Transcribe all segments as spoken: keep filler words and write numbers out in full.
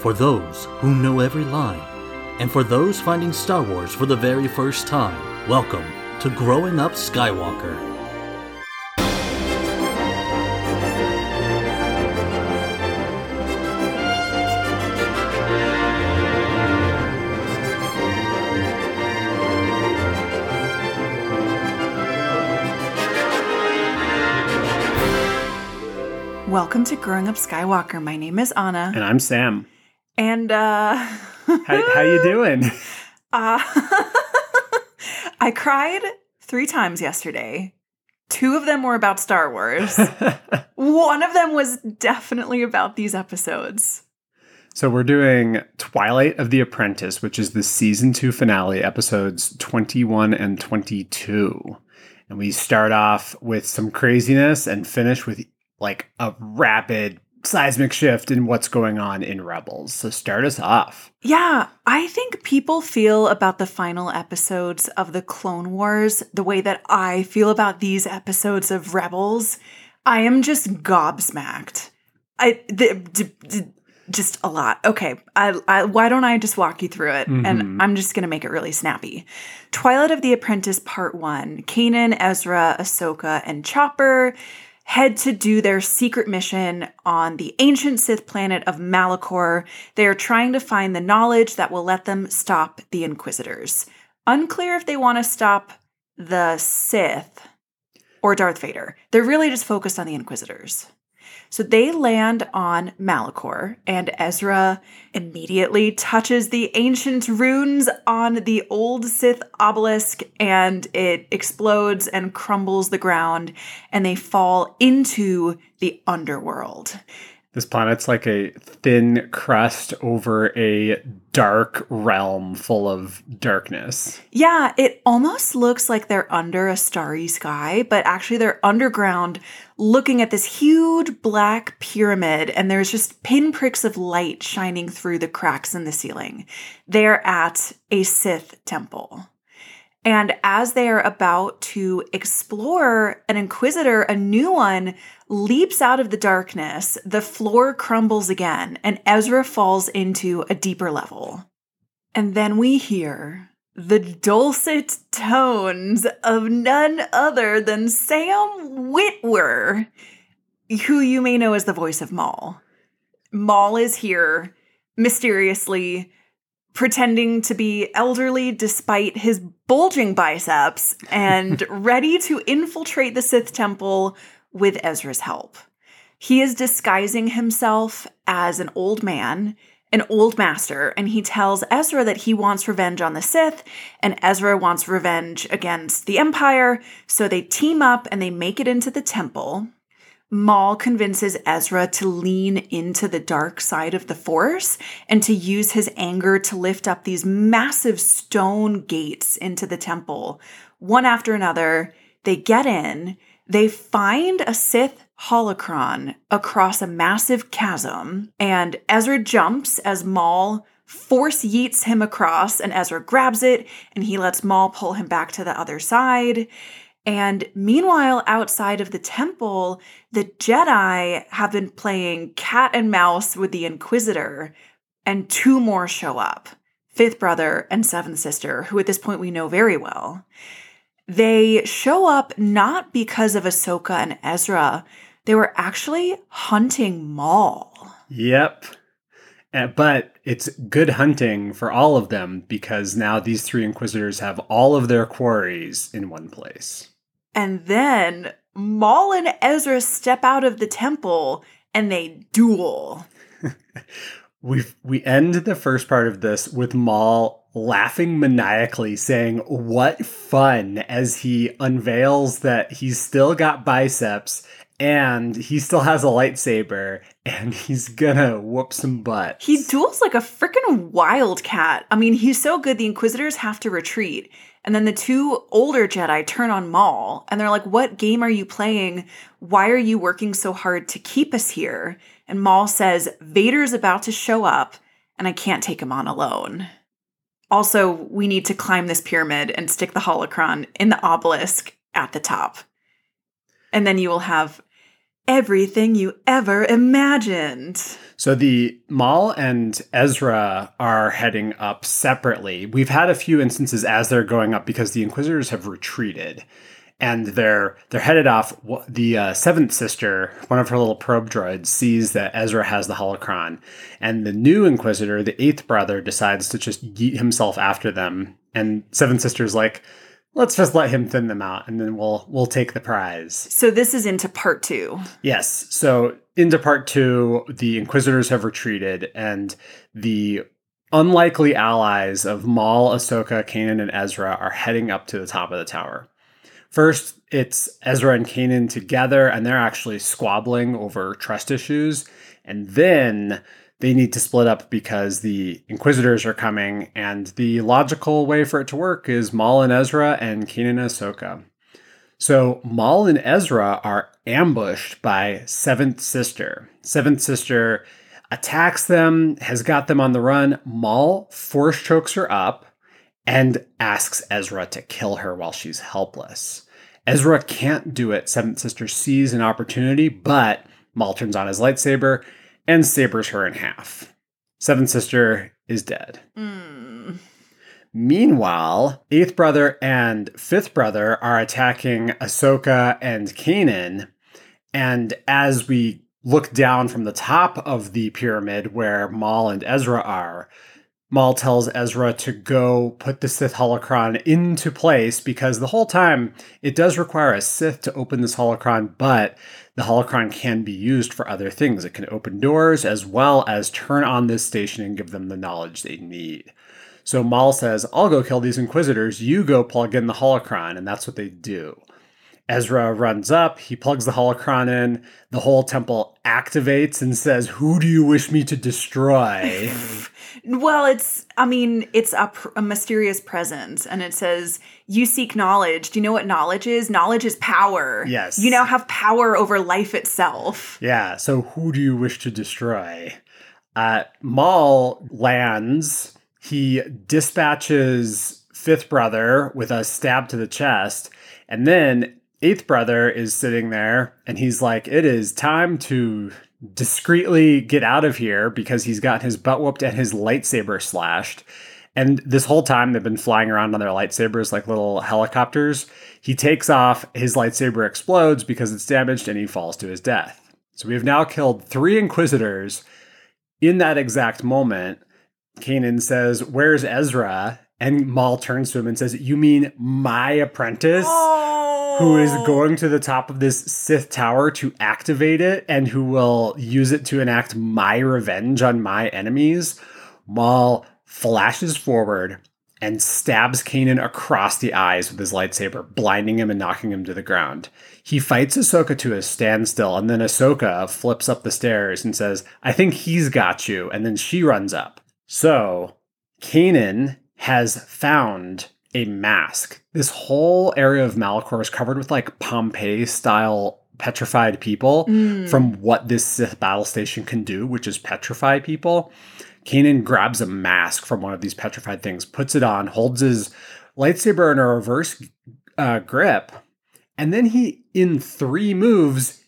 For those who know every line, and for those finding Star Wars for the very first time, welcome to Growing Up Skywalker. Welcome to Growing Up Skywalker. My name is Anna. And I'm Sam. And, uh... how, how you doing? Uh, I cried three times yesterday. Two of them were about Star Wars. One of them was definitely about these episodes. So we're doing Twilight of the Apprentice, which is the season two finale, episodes twenty-one and twenty-two. And we start off with some craziness and finish with like a rapid seismic shift in what's going on in Rebels. So start us off. Yeah, I think people feel about the final episodes of the Clone Wars the way that I feel about these episodes of Rebels. I am just gobsmacked. I the, d- d- just a lot. Okay, I, I, why don't I just walk you through it? Mm-hmm. And I'm just going to make it really snappy. Twilight of the Apprentice Part one. Kanan, Ezra, Ahsoka, and Chopper head to do their secret mission on the ancient Sith planet of Malachor. They are trying to find the knowledge that will let them stop the Inquisitors. Unclear if they want to stop the Sith or Darth Vader. They're really just focused on the Inquisitors. So they land on Malachor, and Ezra immediately touches the ancient runes on the old Sith obelisk, and it explodes and crumbles the ground, and they fall into the underworld. This planet's like a thin crust over a dark realm full of darkness. Yeah, it almost looks like they're under a starry sky, but actually they're underground looking at this huge black pyramid, and there's just pinpricks of light shining through the cracks in the ceiling. They're at a Sith temple. And as they are about to explore an Inquisitor, a new one leaps out of the darkness, the floor crumbles again, and Ezra falls into a deeper level. And then we hear the dulcet tones of none other than Sam Witwer, who you may know as the voice of Maul. Maul is here mysteriously, pretending to be elderly despite his bulging biceps, and ready to infiltrate the Sith temple with Ezra's help. He is disguising himself as an old man, an old master, and he tells Ezra that he wants revenge on the Sith, and Ezra wants revenge against the Empire, so they team up and they make it into the temple. Maul convinces Ezra to lean into the dark side of the Force and to use his anger to lift up these massive stone gates into the temple. One after another, they get in, they find a Sith holocron across a massive chasm, and Ezra jumps as Maul force yeets him across, and Ezra grabs it, and he lets Maul pull him back to the other side. And meanwhile, outside of the temple, the Jedi have been playing cat and mouse with the Inquisitor, and two more show up, Fifth Brother and Seventh Sister, who at this point we know very well. They show up not because of Ahsoka and Ezra. They were actually hunting Maul. Yep. Uh, but it's good hunting for all of them, because now these three Inquisitors have all of their quarries in one place. And then Maul and Ezra step out of the temple and they duel. we we end the first part of this with Maul laughing maniacally, saying, "What fun," as he unveils that he's still got biceps and he still has a lightsaber and he's gonna whoop some butt. He duels like a freaking wildcat. I mean, he's so good the Inquisitors have to retreat. And then the two older Jedi turn on Maul, and they're like, what game are you playing? Why are you working so hard to keep us here? And Maul says, Vader's about to show up, and I can't take him on alone. Also, we need to climb this pyramid and stick the holocron in the obelisk at the top. And then you will have everything you ever imagined. So the Maul and Ezra are heading up separately. We've had a few instances as they're going up because the Inquisitors have retreated. And they're they're headed off. The uh, seventh sister, one of her little probe droids, sees that Ezra has the holocron. And the new Inquisitor, the eighth brother, decides to just yeet himself after them. And seventh sister's like, let's just let him thin them out, and then we'll we'll take the prize. So this is into part two. Yes. So into part two, the Inquisitors have retreated, and the unlikely allies of Maul, Ahsoka, Kanan, and Ezra are heading up to the top of the tower. First, it's Ezra and Kanan together, and they're actually squabbling over trust issues. And then they need to split up because the Inquisitors are coming, and the logical way for it to work is Maul and Ezra and Kanan and Ahsoka. So Maul and Ezra are ambushed by Seventh Sister. Seventh Sister attacks them, has got them on the run. Maul force chokes her up and asks Ezra to kill her while she's helpless. Ezra can't do it. Seventh Sister sees an opportunity, but Maul turns on his lightsaber and sabers her in half. Seventh Sister is dead. Mm. Meanwhile, eighth brother and fifth brother are attacking Ahsoka and Kanan. And as we look down from the top of the pyramid where Maul and Ezra are, Maul tells Ezra to go put the Sith holocron into place because the whole time it does require a Sith to open this holocron, but the holocron can be used for other things. It can open doors as well as turn on this station and give them the knowledge they need. So Maul says, I'll go kill these Inquisitors, you go plug in the holocron, and that's what they do. Ezra runs up, he plugs the holocron in, the whole temple activates and says, who do you wish me to destroy? Well, it's, I mean, it's a, a mysterious presence, and it says, you seek knowledge. Do you know what knowledge is? Knowledge is power. Yes. You now have power over life itself. Yeah, so who do you wish to destroy? Uh, Maul lands, he dispatches fifth brother with a stab to the chest, and then eighth brother is sitting there, and he's like, it is time to discreetly get out of here because he's got his butt whooped and his lightsaber slashed. And this whole time they've been flying around on their lightsabers like little helicopters. He takes off, his lightsaber explodes because it's damaged, and he falls to his death. So we have now killed three Inquisitors. In that exact moment, Kanan says, where's Ezra? And Maul turns to him and says, you mean my apprentice? Oh. Who is going to the top of this Sith tower to activate it and who will use it to enact my revenge on my enemies? Maul flashes forward and stabs Kanan across the eyes with his lightsaber, blinding him and knocking him to the ground. He fights Ahsoka to a standstill, and then Ahsoka flips up the stairs and says, I think he's got you, and then she runs up. So, Kanan has found a mask. This whole area of Malachor is covered with like Pompeii-style petrified people mm. from what this Sith battle station can do, which is petrify people. Kanan grabs a mask from one of these petrified things, puts it on, holds his lightsaber in a reverse uh, grip, and then he, in three moves,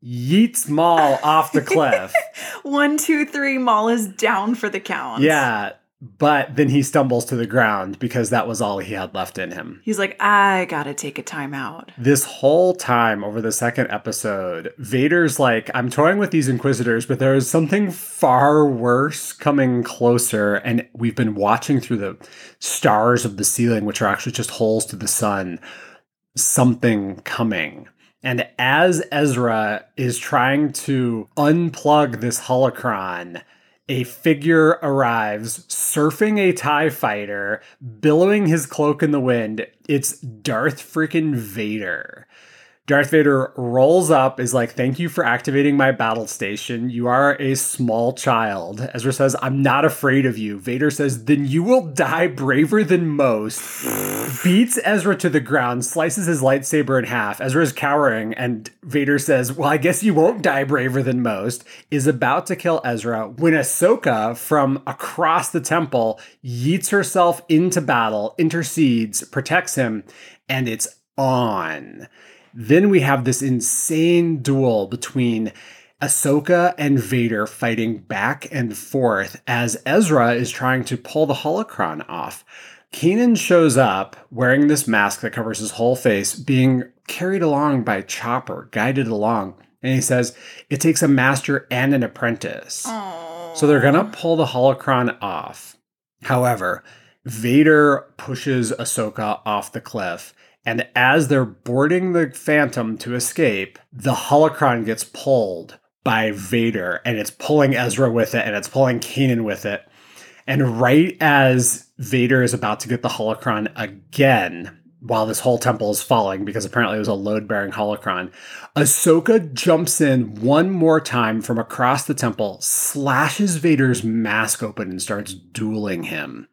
yeets Maul off the cliff. One, two, three, Maul is down for the count. Yeah. But then he stumbles to the ground because that was all he had left in him. He's like, I gotta take a time out. This whole time over the second episode, Vader's like, I'm toying with these Inquisitors, but there is something far worse coming closer. And we've been watching through the stars of the ceiling, which are actually just holes to the sun, something coming. And as Ezra is trying to unplug this holocron, a figure arrives, surfing a TIE fighter, billowing his cloak in the wind. It's Darth freaking Vader. Darth Vader rolls up, is like, thank you for activating my battle station. You are a small child. Ezra says, I'm not afraid of you. Vader says, then you will die braver than most. Beats Ezra to the ground, slices his lightsaber in half. Ezra's cowering, and Vader says, well, I guess you won't die braver than most, is about to kill Ezra when Ahsoka from across the temple yeets herself into battle, intercedes, protects him, and it's on. Then we have this insane duel between Ahsoka and Vader fighting back and forth as Ezra is trying to pull the holocron off. Kanan shows up wearing this mask that covers his whole face, being carried along by Chopper, guided along. And he says, it takes a master and an apprentice. Aww. So they're going to pull the holocron off. However, Vader pushes Ahsoka off the cliff. And as they're boarding the Phantom to escape, the holocron gets pulled by Vader. And it's pulling Ezra with it. And it's pulling Kanan with it. And right as Vader is about to get the holocron again, while this whole temple is falling, because apparently it was a load-bearing holocron, Ahsoka jumps in one more time from across the temple, slashes Vader's mask open, and starts dueling him.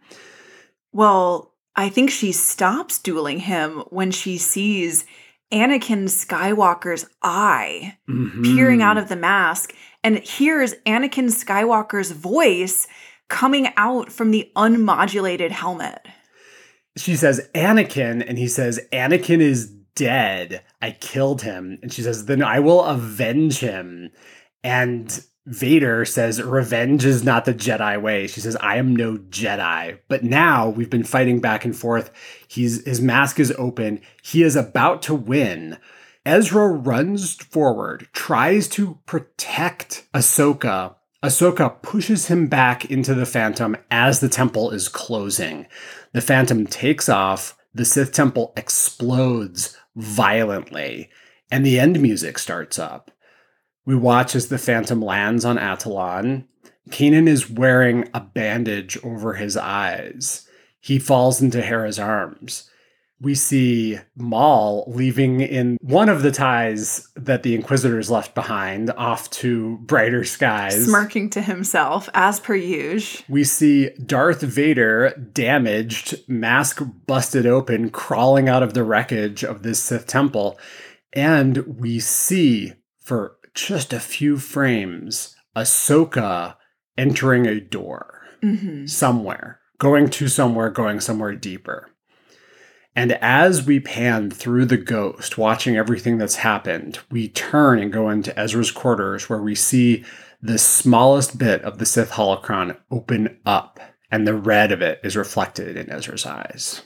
Well, I think she stops dueling him when she sees Anakin Skywalker's eye Mm-hmm. peering out of the mask and hears Anakin Skywalker's voice coming out from the unmodulated helmet. She says, Anakin, and he says, Anakin is dead. I killed him. And she says, then I will avenge him. And Vader says, revenge is not the Jedi way. She says, I am no Jedi. But now we've been fighting back and forth. He's his mask is open. He is about to win. Ezra runs forward, tries to protect Ahsoka. Ahsoka pushes him back into the Phantom as the temple is closing. The Phantom takes off, the Sith temple explodes violently, and the end music starts up. We watch as the Phantom lands on Atollon. Kanan is wearing a bandage over his eyes. He falls into Hera's arms. We see Maul leaving in one of the ties that the Inquisitors left behind off to brighter skies. Smirking to himself, as per usual. We see Darth Vader, damaged, mask busted open, crawling out of the wreckage of this Sith temple. And we see, for just a few frames, Ahsoka entering a door Mm-hmm. somewhere, going to somewhere, going somewhere deeper. And as we pan through the ghost, watching everything that's happened, we turn and go into Ezra's quarters where we see the smallest bit of the Sith holocron open up, and the red of it is reflected in Ezra's eyes.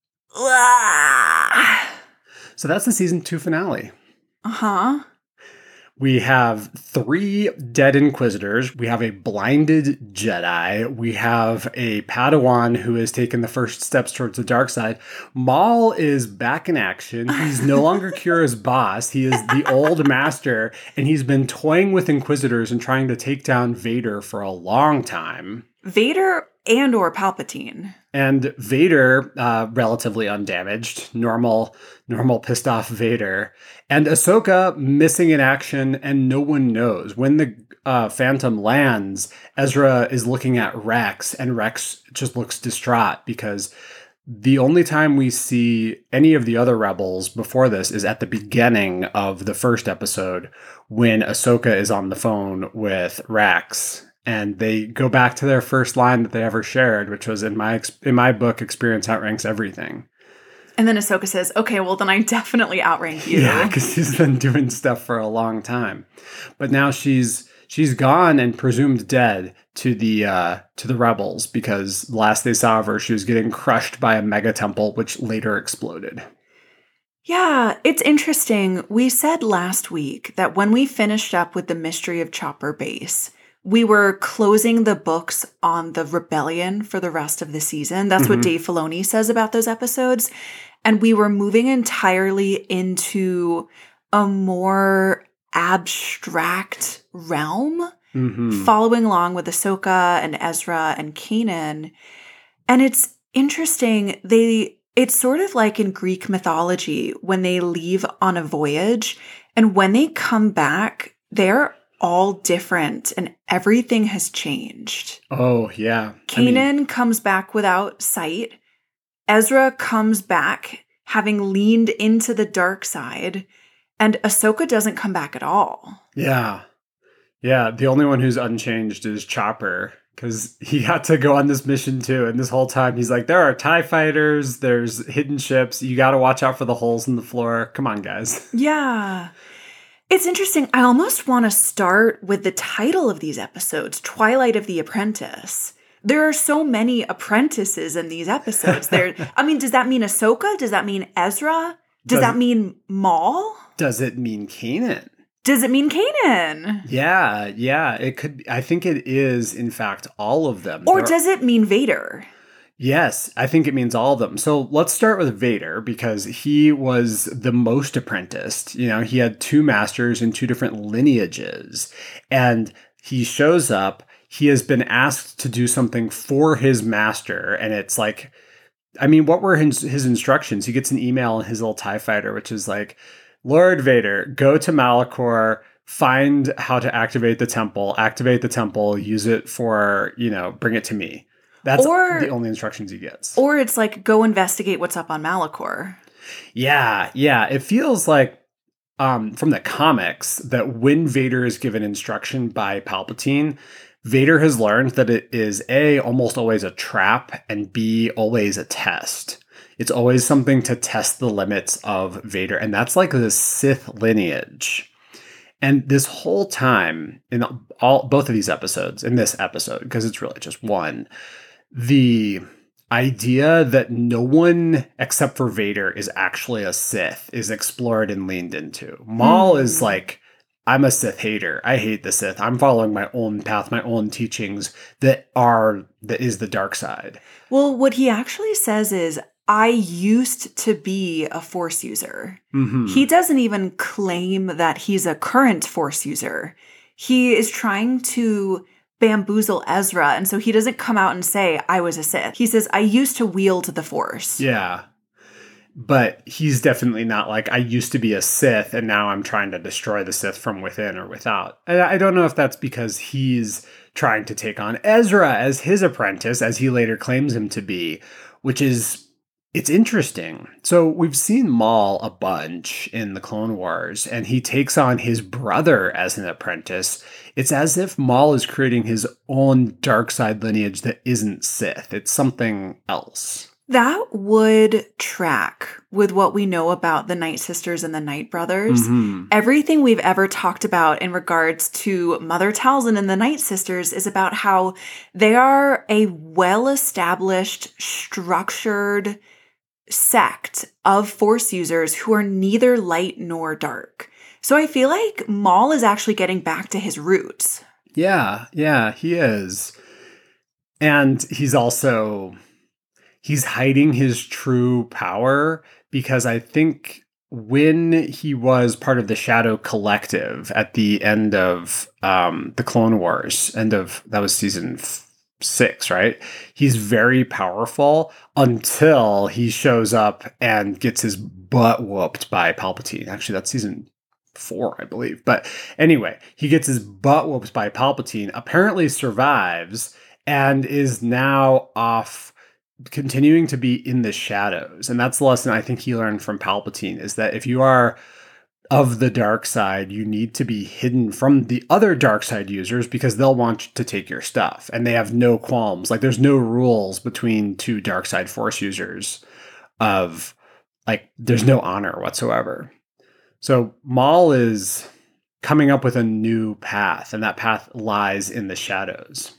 So that's the season two finale. Uh-huh. We have three dead Inquisitors. We have a blinded Jedi. We have a Padawan who has taken the first steps towards the dark side. Maul is back in action. He's no longer Kira's boss. He is the old master, and he's been toying with Inquisitors and trying to take down Vader for a long time. Vader and or Palpatine. And Vader, uh, relatively undamaged, normal, normal pissed off Vader. And Ahsoka missing in action, and no one knows. When the uh, Phantom lands, Ezra is looking at Rex, and Rex just looks distraught because the only time we see any of the other rebels before this is at the beginning of the first episode when Ahsoka is on the phone with Rex. And they go back to their first line that they ever shared, which was, in my in my book, experience outranks everything. And then Ahsoka says, okay, well, then I definitely outrank you. Yeah, because she's been doing stuff for a long time. But now she's she's gone and presumed dead to the uh, to the rebels, because last they saw of her, she was getting crushed by a mega temple, which later exploded. Yeah, it's interesting. We said last week that when we finished up with the Mystery of Chopper Base, we were closing the books on the rebellion for the rest of the season. That's Mm-hmm. what Dave Filoni says about those episodes. And we were moving entirely into a more abstract realm, Mm-hmm. following along with Ahsoka and Ezra and Kanan. And it's interesting. They it's sort of like in Greek mythology when they leave on a voyage, and when they come back, they're all different and everything has changed. Oh, yeah. Kanan I mean, comes back without sight. Ezra comes back having leaned into the dark side. And Ahsoka doesn't come back at all. yeah. Yeah, the only one who's unchanged is Chopper. because he had to go on this mission too. And this whole time he's like, there are TIE fighters, there's hidden ships. You got to watch out for the holes in the floor. Come on, guys. Yeah. It's interesting. I almost want to start with the title of these episodes, Twilight of the Apprentice. There are so many apprentices in these episodes. There, I mean, does that mean Ahsoka? Does that mean Ezra? Does, does that mean Maul? Does it mean Kanan? Does it mean Kanan? Yeah, yeah. It could. I think it is, in fact, all of them. Or there does it mean Vader? Yes, I think it means all of them. So let's start with Vader because he was the most apprenticed. You know, he had two masters in two different lineages. And he shows up. He has been asked to do something for his master. And it's like, I mean, what were his, his instructions? He gets an email in his little TIE fighter, which is like, Lord Vader, go to Malachor, find how to activate the temple, activate the temple, use it for, you know, bring it to me. That's or, the only instructions he gets. Or it's like, go investigate what's up on Malachor. Yeah, yeah. It feels like um, from the comics that when Vader is given instruction by Palpatine, Vader has learned that it is A, almost always a trap, and B, always a test. It's always something to test the limits of Vader. And that's like the Sith lineage. And this whole time, in all both of these episodes, in this episode, because it's really just one, the idea that no one except for Vader is actually a Sith is explored and leaned into. Maul mm. is like, I'm a Sith hater. I hate the Sith. I'm following my own path, my own teachings that are, that is the dark side. Well, what he actually says is, I used to be a Force user. Mm-hmm. He doesn't even claim that he's a current Force user. He is trying to bamboozle Ezra, and so he doesn't come out and say, I was a Sith. He says, I used to wield the Force. Yeah. But he's definitely not like, I used to be a Sith, and now I'm trying to destroy the Sith from within or without. And I don't know if that's because he's trying to take on Ezra as his apprentice, as he later claims him to be, which is... It's interesting. So we've seen Maul a bunch in the Clone Wars, and he takes on his brother as an apprentice. It's as if Maul is creating his own dark side lineage that isn't Sith. It's something else. That would track with what we know about the Night Sisters and the Night Brothers. Mm-hmm. Everything we've ever talked about in regards to Mother Talzin and the Night Sisters is about how they are a well-established, structured sect of Force users who are neither light nor dark. So I feel like Maul is actually getting back to his roots. Yeah, yeah, he is. And he's also, he's hiding his true power because I think when he was part of the Shadow Collective at the end of um, the Clone Wars, end of, that was season f- six, right? He's very powerful until he shows up and gets his butt whooped by Palpatine. Actually, that's season four, I believe. But anyway, he gets his butt whooped by Palpatine, apparently survives, and is now off continuing to be in the shadows. And that's the lesson I think he learned from Palpatine, is that if you are of the dark side, you need to be hidden from the other dark side users because they'll want to take your stuff and they have no qualms. Like there's no rules between two dark side Force users of like, there's no honor whatsoever. So Maul is coming up with a new path, and that path lies in the shadows.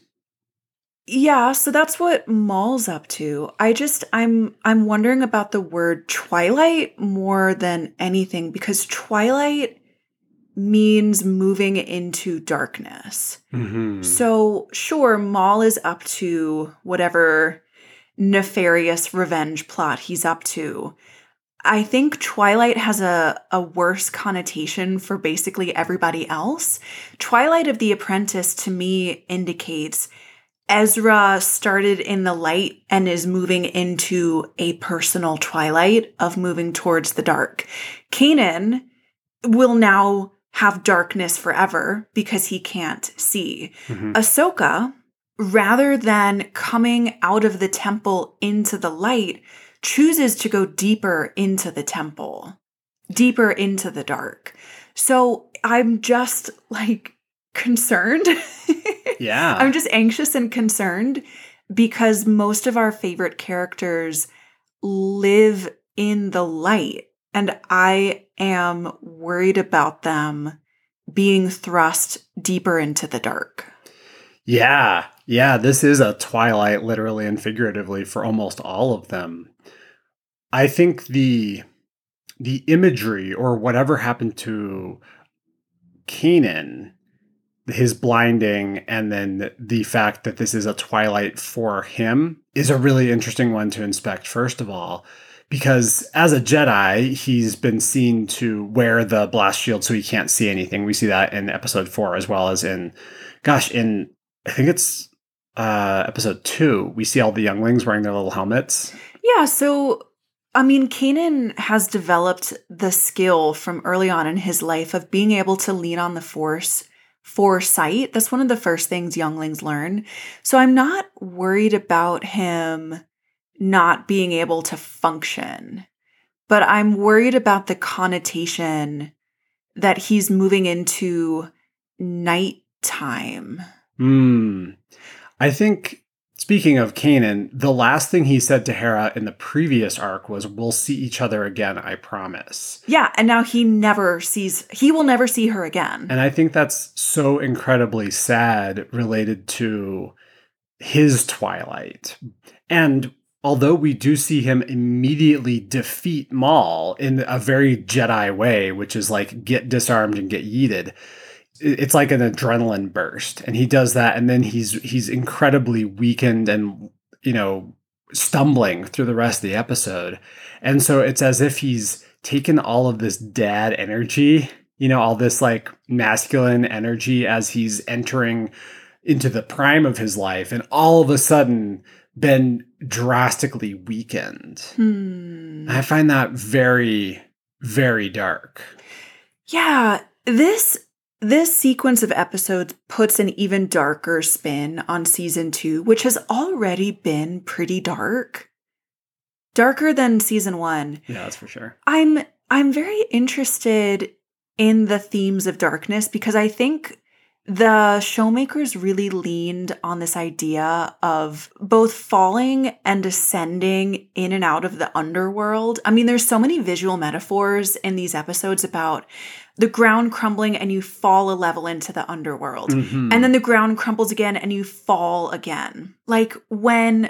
Yeah, so that's what Maul's up to. I just I'm I'm wondering about the word twilight more than anything, because twilight means moving into darkness. Mm-hmm. So sure, Maul is up to whatever nefarious revenge plot he's up to. I think Twilight has a, a worse connotation for basically everybody else. Twilight of the Apprentice to me indicates Ezra started in the light and is moving into a personal twilight of moving towards the dark. Kanan will now have darkness forever because he can't see. Mm-hmm. Ahsoka, rather than coming out of the temple into the light, chooses to go deeper into the temple, deeper into the dark. So I'm just like, concerned. Yeah. I'm just anxious and concerned because most of our favorite characters live in the light, and I am worried about them being thrust deeper into the dark. Yeah. Yeah. This is a Twilight, literally and figuratively, for almost all of them. I think the the imagery or whatever happened to Kanan, his blinding, and then the fact that this is a Twilight for him is a really interesting one to inspect, first of all, because as a Jedi, he's been seen to wear the blast shield so he can't see anything. We see that in episode four, as well as in, gosh, in, I think it's uh, episode two, we see all the younglings wearing their little helmets. Yeah, so I mean, Kanan has developed the skill from early on in his life of being able to lean on the Force for sight. That's one of the first things younglings learn. So I'm not worried about him not being able to function, but I'm worried about the connotation that he's moving into nighttime. Hmm. I think, speaking of Kanan, the last thing he said to Hera in the previous arc was, "We'll see each other again, I promise." Yeah, and now he never sees, he will never see her again. And I think that's so incredibly sad related to his Twilight. And although we do see him immediately defeat Maul in a very Jedi way, which is like get disarmed and get yeeted, it's like an adrenaline burst, and he does that, and then he's he's incredibly weakened and, you know, stumbling through the rest of the episode. And so it's as if he's taken all of this dad energy, you know, all this like masculine energy as he's entering into the prime of his life, and all of a sudden been drastically weakened. Hmm. I find that very, very dark. Yeah, this This sequence of episodes puts an even darker spin on season two, which has already been pretty dark. Darker than season one. Yeah, that's for sure. I'm I'm very interested in the themes of darkness because I think the showmakers really leaned on this idea of both falling and ascending in and out of the underworld. I mean, there's so many visual metaphors in these episodes about the ground crumbling and you fall a level into the underworld. Mm-hmm. And then the ground crumbles again and you fall again. Like when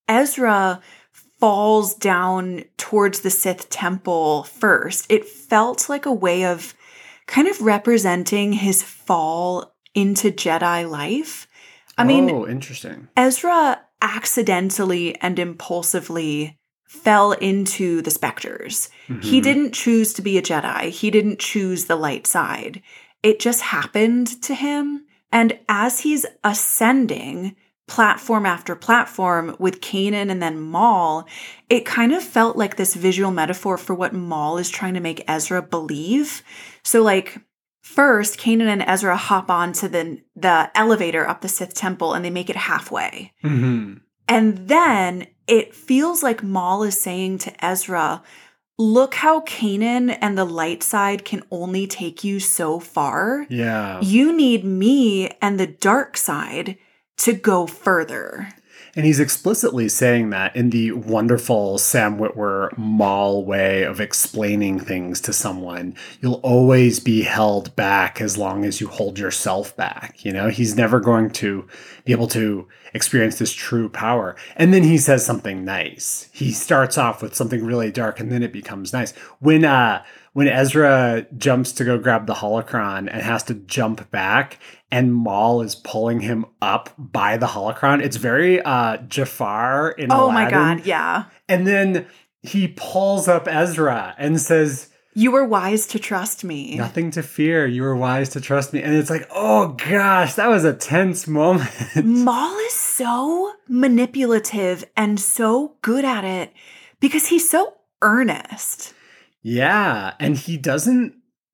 Ezra falls down towards the Sith temple first, it felt like a way of kind of representing his fall into Jedi life. I mean, oh, interesting. Ezra accidentally and impulsively fell into the specters. Mm-hmm. He didn't choose to be a Jedi. He didn't choose the light side. It just happened to him. And as he's ascending platform after platform with Kanan and then Maul, it kind of felt like this visual metaphor for what Maul is trying to make Ezra believe. So like, first, Kanan and Ezra hop onto the, the elevator up the Sith temple and they make it halfway. Mm-hmm. And then it feels like Maul is saying to Ezra, look how Kanan and the light side can only take you so far. Yeah. You need me and the dark side to go further. And he's explicitly saying that in the wonderful Sam Witwer Maul way of explaining things to someone. You'll always be held back as long as you hold yourself back. You know, he's never going to be able to experience this true power. And then he says something nice. He starts off with something really dark and then it becomes nice. When, uh, when Ezra jumps to go grab the holocron and has to jump back and Maul is pulling him up by the holocron, it's very uh, Jafar in Oh Aladdin. my God, yeah. And then he pulls up Ezra and says, you were wise to trust me. nothing to fear. You were wise to trust me. And it's like, oh gosh, that was a tense moment. Maul is so manipulative and so good at it because he's so earnest. Yeah, and he doesn't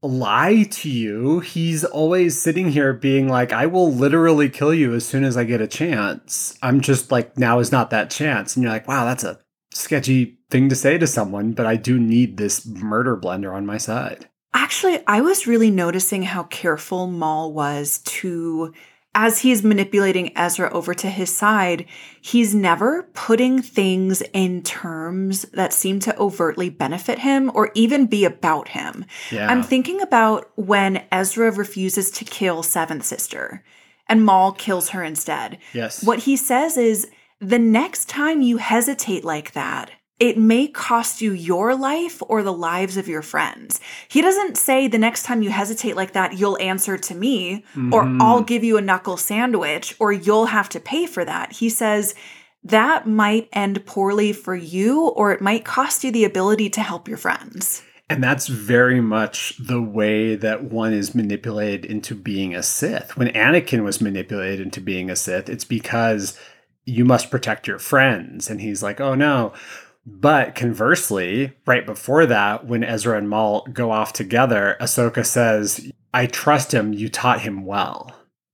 lie to you. He's always sitting here being like, I will literally kill you as soon as I get a chance. I'm just like, now is not that chance. And you're like, wow, that's a sketchy thing to say to someone, but I do need this murder blender on my side. Actually, I was really noticing how careful Maul was to, as he's manipulating Ezra over to his side, he's never putting things in terms that seem to overtly benefit him or even be about him. Yeah. I'm thinking about when Ezra refuses to kill Seventh Sister and Maul kills her instead. Yes. What he says is, the next time you hesitate like that, it may cost you your life or the lives of your friends. He doesn't say the next time you hesitate like that, you'll answer to me, mm-hmm. or I'll give you a knuckle sandwich, or you'll have to pay for that. He says that might end poorly for you, or it might cost you the ability to help your friends. And that's very much the way that one is manipulated into being a Sith. When Anakin was manipulated into being a Sith, it's because you must protect your friends. And he's like, oh no. But conversely, right before that, when Ezra and Maul go off together, Ahsoka says, I trust him, you taught him well,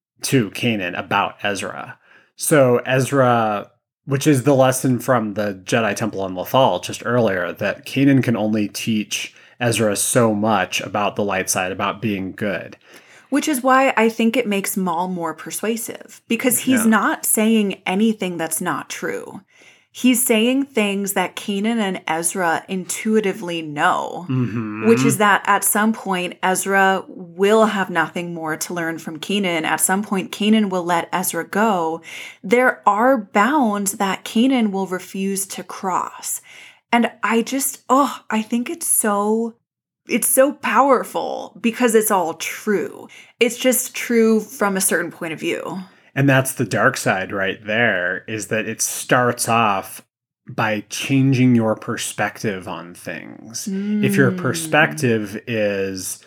to Kanan about Ezra. So Ezra, which is the lesson from the Jedi Temple on Lothal just earlier, that Kanan can only teach Ezra so much about the light side, about being good. Which is why I think it makes Maul more persuasive, because he's Yeah. not saying anything that's not true. He's saying things that Kanan and Ezra intuitively know, Mm-hmm. which is that at some point, Ezra will have nothing more to learn from Kanan. At some point, Kanan will let Ezra go. There are bounds that Kanan will refuse to cross. And I just, oh, I think it's so, it's so powerful because it's all true. It's just true from a certain point of view. And that's the dark side right there, is that it starts off by changing your perspective on things. Mm. If your perspective is,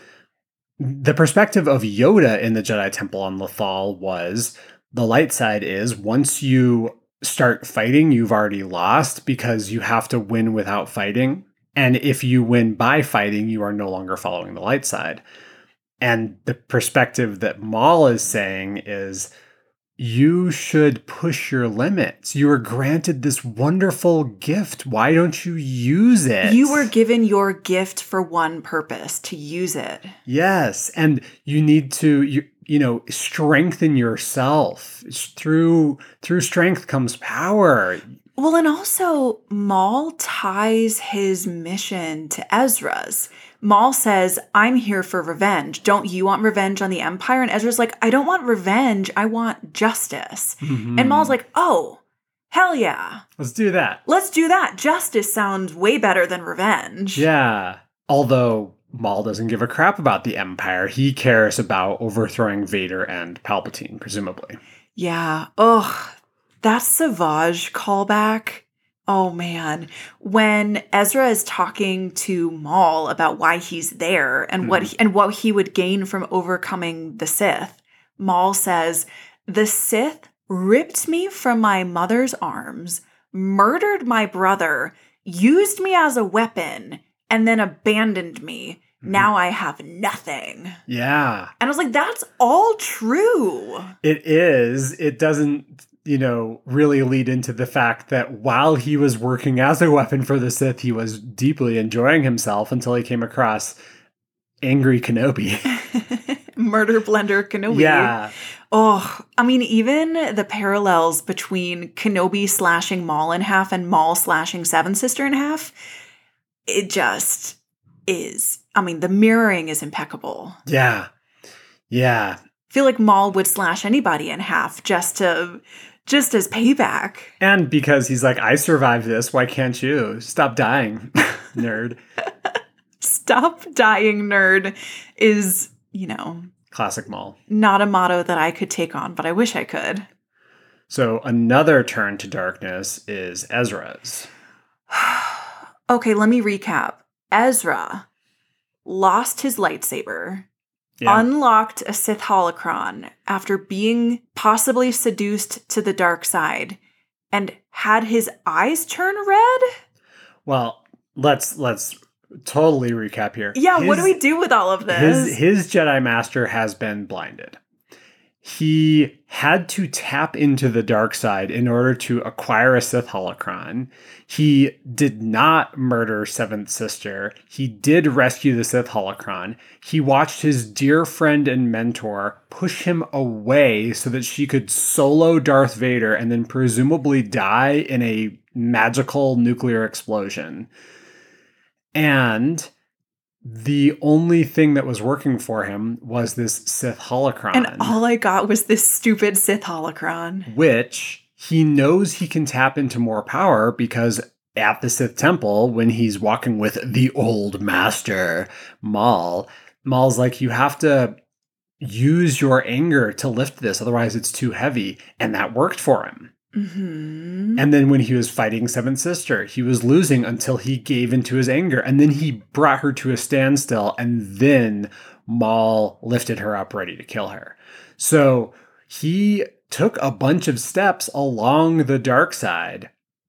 the perspective of Yoda in the Jedi Temple on Lothal was, the light side is, once you start fighting, you've already lost because you have to win without fighting. And if you win by fighting, you are no longer following the light side. And the perspective that Maul is saying is, you should push your limits. You were granted this wonderful gift. Why don't you use it? You were given your gift for one purpose, to use it. Yes. And you need to, you, you know, strengthen yourself. It's through, through strength comes power. Well, and also Maul ties his mission to Ezra's. Maul says, I'm here for revenge. Don't you want revenge on the Empire? And Ezra's like, I don't want revenge. I want justice. Mm-hmm. And Maul's like, oh, hell yeah. Let's do that. Let's do that. Justice sounds way better than revenge. Yeah. Although Maul doesn't give a crap about the Empire. He cares about overthrowing Vader and Palpatine, presumably. Yeah. Ugh. That Savage callback. Oh, man. When Ezra is talking to Maul about why he's there and mm-hmm. what he, and what he would gain from overcoming the Sith, Maul says, the Sith ripped me from my mother's arms, murdered my brother, used me as a weapon, and then abandoned me. Mm-hmm. Now I have nothing. Yeah. And I was like, that's all true. It is. It doesn't, you know, really lead into the fact that while he was working as a weapon for the Sith, he was deeply enjoying himself until he came across angry Kenobi. Murder blender Kenobi. Yeah. Oh, I mean, even the parallels between Kenobi slashing Maul in half and Maul slashing Seventh Sister in half, it just is. I mean, the mirroring is impeccable. Yeah. Yeah. I feel like Maul would slash anybody in half just to... just as payback. And because he's like, I survived this, why can't you? Stop dying, nerd. Stop dying, nerd is, you know... classic Maul. Not a motto that I could take on, but I wish I could. So another turn to darkness is Ezra's. Okay, let me recap. Ezra lost his lightsaber. Yeah. Unlocked a Sith holocron after being possibly seduced to the dark side and had his eyes turn red? Well, let's let's totally recap here. Yeah, his, what do we do with all of this? His, his Jedi Master has been blinded. he had to tap into the dark side in order to acquire a Sith holocron. He did not murder Seventh Sister. He did rescue the Sith holocron. He watched his dear friend and mentor push him away so that she could solo Darth Vader and then presumably die in a magical nuclear explosion. And the only thing that was working for him was this Sith holocron. And all I got was this stupid Sith holocron. Which he knows he can tap into more power because at the Sith Temple, when he's walking with the old master, Maul, Maul's like, you have to use your anger to lift this, otherwise it's too heavy. And that worked for him. Mm-hmm. And then when he was fighting Seventh Sister, he was losing until he gave into his anger. And then he brought her to a standstill. And then Maul lifted her up ready to kill her. So he took a bunch of steps along the dark side.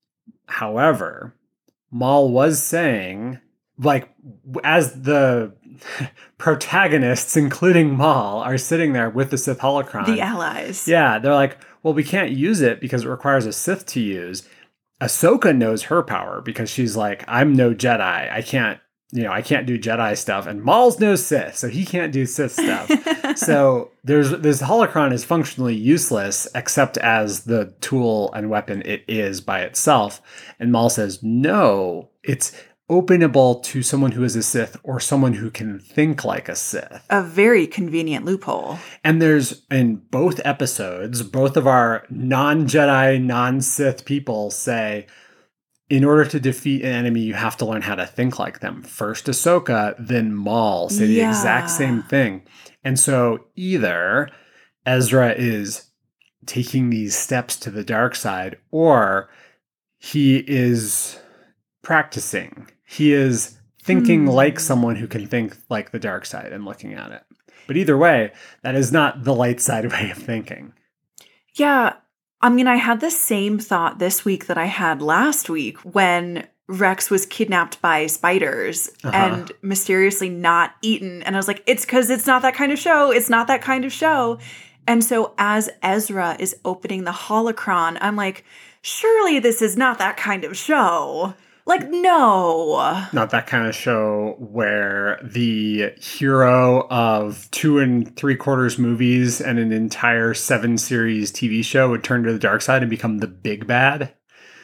However, Maul was saying, like, as the protagonists, including Maul, are sitting there with the Sith holocron. The allies. Yeah, they're like, well, we can't use it because it requires a Sith to use. Ahsoka knows her power because she's like, I'm no Jedi. I can't, you know, I can't do Jedi stuff. And Maul's no Sith, so he can't do Sith stuff. So there's this holocron is functionally useless except as the tool and weapon it is by itself. And Maul says, no, it's openable to someone who is a Sith or someone who can think like a Sith. A very convenient loophole. And there's, in both episodes, both of our non-Jedi, non-Sith people say, in order to defeat an enemy, you have to learn how to think like them. First Ahsoka, then Maul say the Yeah. exact same thing. And so either Ezra is taking these steps to the dark side, or he is practicing. He is thinking Hmm. like someone who can think like the dark side and looking at it. But either way, that is not the light side way of thinking. Yeah. I mean, I had the same thought this week that I had last week when Rex was kidnapped by spiders Uh-huh. and mysteriously not eaten. And I was like, it's because it's not that kind of show. It's not that kind of show. And so as Ezra is opening the holocron, I'm like, surely this is not that kind of show. Like, no. Not that kind of show where the hero of two and three quarters movies and an entire seven series T V show would turn to the dark side and become the big bad.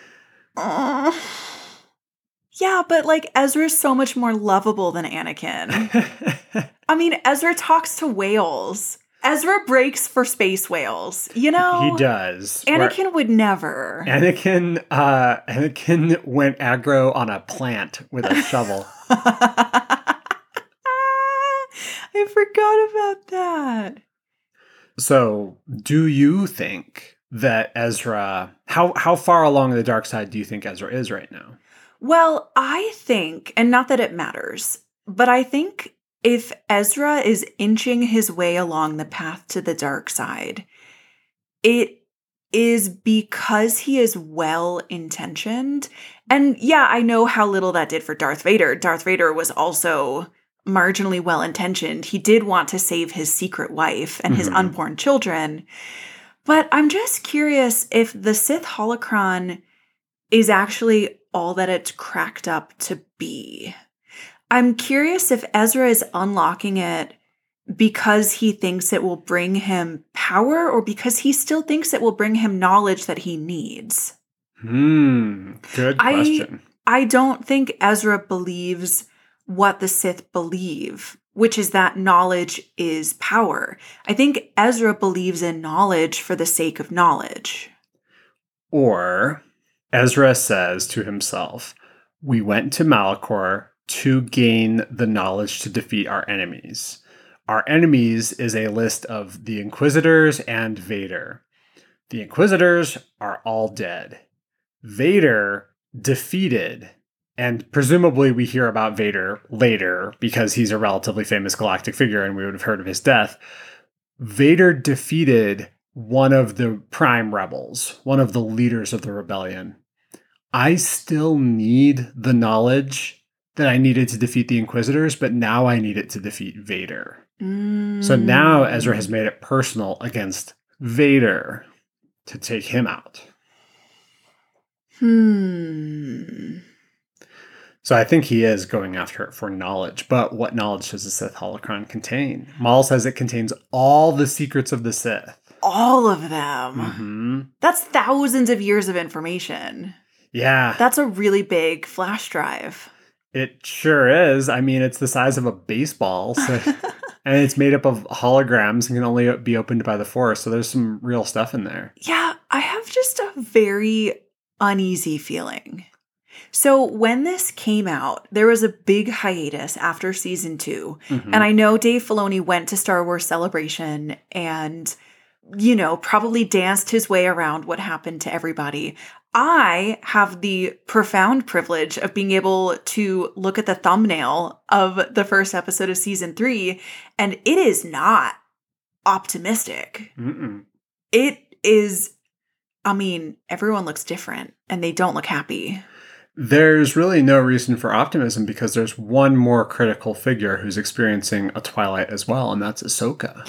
Uh, yeah, but like Ezra's so much more lovable than Anakin. I mean, Ezra talks to whales. Ezra breaks for space whales, you know? He does. Anakin Where would never. Anakin, uh, Anakin went aggro on a plant with a shovel. I forgot about that. So, do you think that Ezra, how how far along the dark side do you think Ezra is right now? Well, I think, and not that it matters, but I think if Ezra is inching his way along the path to the dark side, it is because he is well-intentioned. And yeah, I know how little that did for Darth Vader. Darth Vader was also marginally well-intentioned. He did want to save his secret wife and his Mhm. unborn children. But I'm just curious if the Sith holocron is actually all that it's cracked up to be. I'm curious if Ezra is unlocking it because he thinks it will bring him power or because he still thinks it will bring him knowledge that he needs. Hmm, good I- question. I don't think Ezra believes what the Sith believe, which is that knowledge is power. I think Ezra believes in knowledge for the sake of knowledge. Or Ezra says to himself, we went to Malachor to gain the knowledge to defeat our enemies. Our enemies is a list of the Inquisitors and Vader. The Inquisitors are all dead. Vader defeated, and presumably we hear about Vader later because he's a relatively famous galactic figure and we would have heard of his death. Vader defeated one of the prime rebels, one of the leaders of the rebellion. I still need the knowledge that I needed to defeat the Inquisitors, but now I need it to defeat Vader. Mm. So now Ezra has made it personal against Vader to take him out. Hmm. So I think he is going after it for knowledge. But what knowledge does the Sith holocron contain? Maul says it contains all the secrets of the Sith. All of them. Mm-hmm. That's thousands of years of information. Yeah. That's a really big flash drive. It sure is. I mean, it's the size of a baseball. So, and it's made up of holograms and can only be opened by the Force. So there's some real stuff in there. Yeah, I have just a very uneasy feeling. So when this came out, there was a big hiatus after season two. Mm-hmm. And I know Dave Filoni went to Star Wars Celebration and, you know, probably danced his way around what happened to everybody. I have the profound privilege of being able to look at the thumbnail of the first episode of season three, and it is not optimistic. Mm-mm. It is, I mean, everyone looks different and they don't look happy. There's really no reason for optimism because there's one more critical figure who's experiencing a twilight as well, and that's Ahsoka.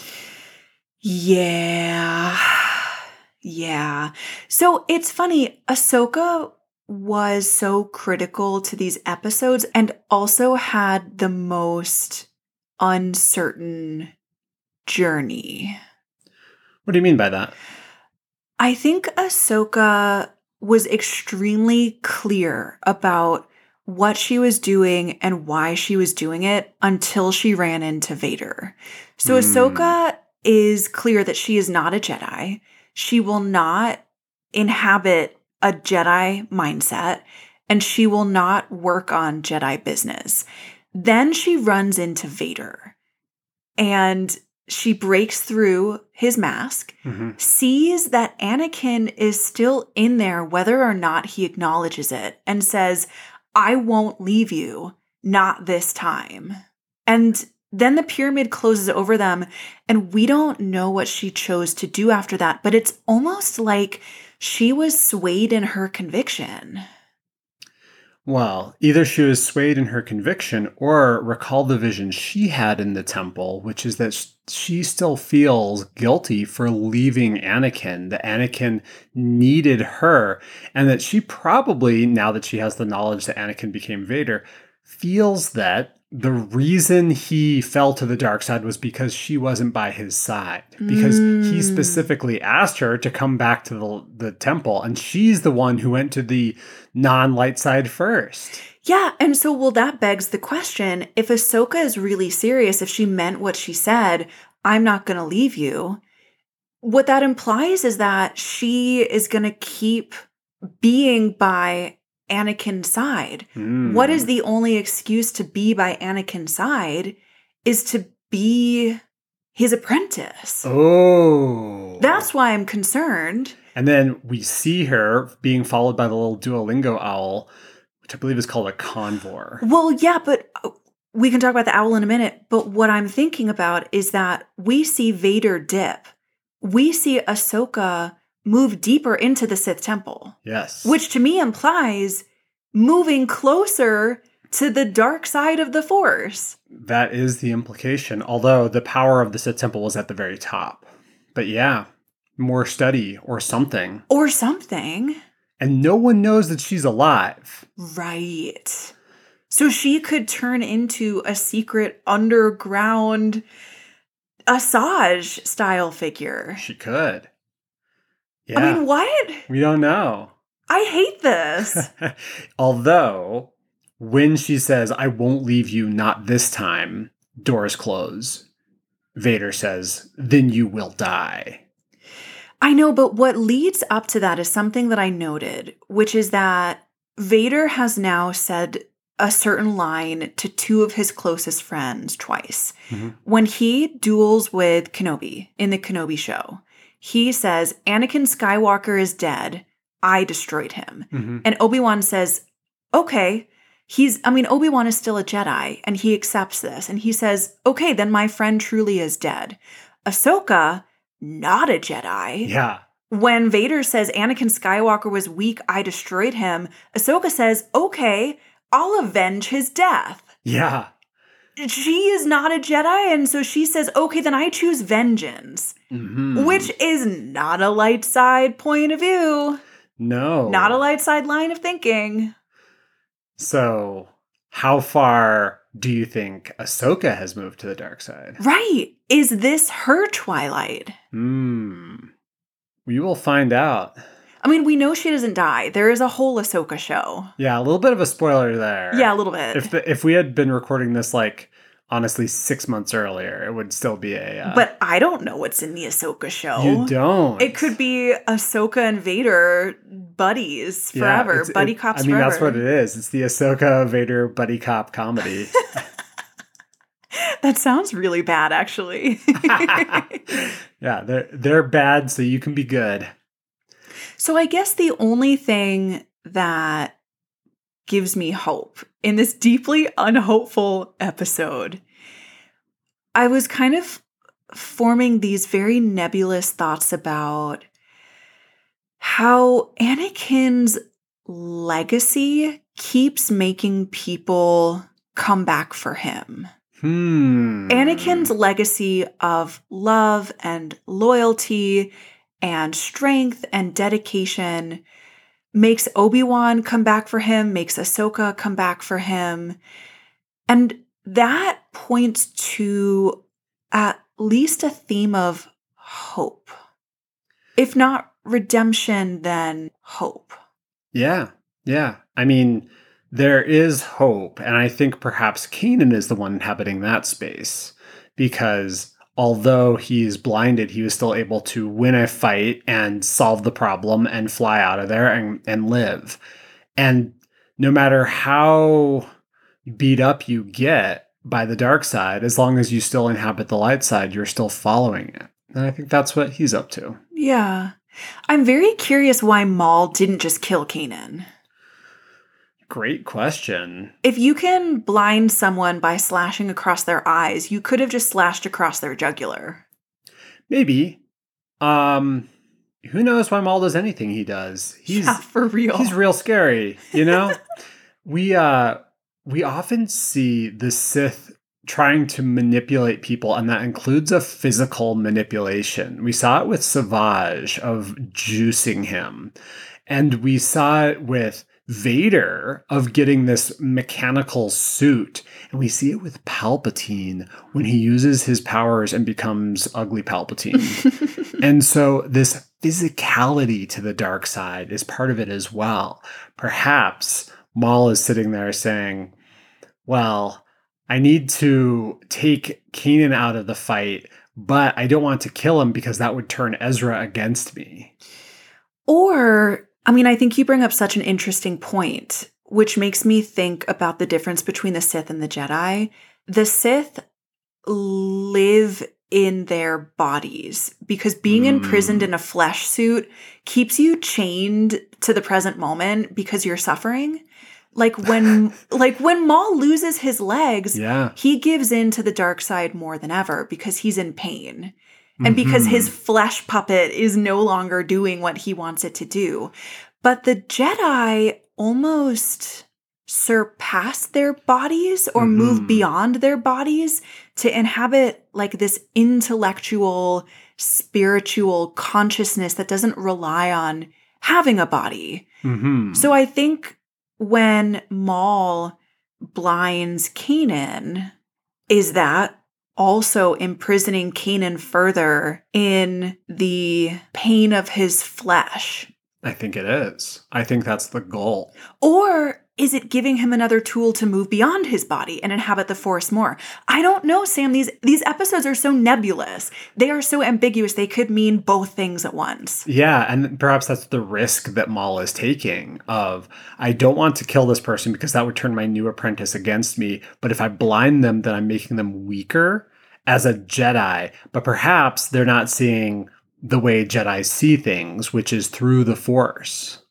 Yeah. Yeah. So it's funny, Ahsoka was so critical to these episodes and also had the most uncertain journey. What do you mean by that? I think Ahsoka was extremely clear about what she was doing and why she was doing it until she ran into Vader. So mm. Ahsoka is clear that she is not a Jedi. She will not inhabit a Jedi mindset, and she will not work on Jedi business. Then she runs into Vader, and she breaks through his mask, mm-hmm. sees that Anakin is still in there, whether or not he acknowledges it, and says, I won't leave you, not this time. And then the pyramid closes over them, and we don't know what she chose to do after that, but it's almost like she was swayed in her conviction. Well, either she was swayed in her conviction or recalled the vision she had in the temple, which is that she still feels guilty for leaving Anakin, that Anakin needed her, and that she probably, now that she has the knowledge that Anakin became Vader, feels that the reason he fell to the dark side was because she wasn't by his side. Because mm. he specifically asked her to come back to the, the temple, and she's the one who went to the non-light side first. Yeah, and so, well, that begs the question, if Ahsoka is really serious, if she meant what she said, I'm not going to leave you, what that implies is that she is going to keep being by Anakin's side. Mm. What is the only excuse to be by Anakin's side is to be his apprentice. Oh. That's why I'm concerned. And then we see her being followed by the little Duolingo owl, which I believe is called a convor. Well, yeah, but we can talk about the owl in a minute. But what I'm thinking about is that we see Vader dip. We see Ahsoka move deeper into the Sith temple. Yes. Which to me implies moving closer to the dark side of the Force. That is the implication, although the power of the Sith temple was at the very top. But yeah, more study or something. Or something. And no one knows that she's alive. Right. So she could turn into a secret underground Asajj style figure. She could. Yeah. I mean, what? We don't know. I hate this. Although, when she says, I won't leave you, not this time, doors close, Vader says, then you will die. I know, but what leads up to that is something that I noted, which is that Vader has now said a certain line to two of his closest friends twice. Mm-hmm. When he duels with Kenobi in the Kenobi show, he says, Anakin Skywalker is dead. I destroyed him. Mm-hmm. And Obi-Wan says, okay, he's, I mean, Obi-Wan is still a Jedi, and he accepts this. And he says, okay, then my friend truly is dead. Ahsoka, not a Jedi. Yeah. When Vader says Anakin Skywalker was weak, I destroyed him, Ahsoka says, okay, I'll avenge his death. Yeah. she is not a Jedi, and so she says, okay, then I choose vengeance, Mm-hmm. which is not a light side point of view. No. Not a light side line of thinking. So, how far do you think Ahsoka has moved to the dark side? Right. Is this her Twilight? Hmm. We will find out. I mean, we know she doesn't die. There is a whole Ahsoka show. Yeah, a little bit of a spoiler there. Yeah, a little bit. If the, if we had been recording this, like, honestly, six months earlier, it would still be a... Uh, but I don't know what's in the Ahsoka show. You don't. It could be Ahsoka and Vader buddies forever. Yeah, buddy it, cops I mean, forever. that's what it is. It's the Ahsoka Vader buddy cop comedy. That sounds really bad, actually. Yeah, they're, they're bad, so you can be good. So I guess the only thing that gives me hope in this deeply unhopeful episode, I was kind of forming these very nebulous thoughts about how Anakin's legacy keeps making people come back for him. Hmm. Anakin's legacy of love and loyalty and strength and dedication makes Obi-Wan come back for him, makes Ahsoka come back for him. And that points to at least a theme of hope. If not redemption, then hope. Yeah, yeah. I mean, there is hope, and I think perhaps Kanan is the one inhabiting that space, because although he's blinded, he was still able to win a fight and solve the problem and fly out of there and, and live. And no matter how beat up you get by the dark side, as long as you still inhabit the light side, you're still following it. And I think that's what he's up to. Yeah. I'm very curious why Maul didn't just kill Kanan. Great question. If you can blind someone by slashing across their eyes, you could have just slashed across their jugular. Maybe. Um, who knows why Maul does anything he does? He's, yeah, for real. He's real scary, you know? we uh we often see the Sith trying to manipulate people, and that includes a physical manipulation. We saw it with Savage of juicing him. And we saw it with Vader of getting this mechanical suit. And we see it with Palpatine when he uses his powers and becomes ugly Palpatine. And so this physicality to the dark side is part of it as well. Perhaps Maul is sitting there saying, well, I need to take Kanan out of the fight, but I don't want to kill him because that would turn Ezra against me. Or, I mean, I think you bring up such an interesting point, which makes me think about the difference between the Sith and the Jedi. The Sith live in their bodies because being mm. imprisoned in a flesh suit keeps you chained to the present moment because you're suffering. Like when like when Maul loses his legs, yeah. he gives in to the dark side more than ever because he's in pain. And because mm-hmm. his flesh puppet is no longer doing what he wants it to do. But the Jedi almost surpass their bodies or mm-hmm. move beyond their bodies to inhabit like this intellectual, spiritual consciousness that doesn't rely on having a body. Mm-hmm. So I think when Maul blinds Kanan, is that also imprisoning Kanan further in the pain of his flesh? I think it is. I think that's the goal. Or is it giving him another tool to move beyond his body and inhabit the Force more? I don't know, Sam. These these episodes are so nebulous. They are so ambiguous. They could mean both things at once. Yeah, and perhaps that's the risk that Maul is taking of, I don't want to kill this person because that would turn my new apprentice against me. But if I blind them, then I'm making them weaker as a Jedi. But perhaps they're not seeing the way Jedi see things, which is through the Force.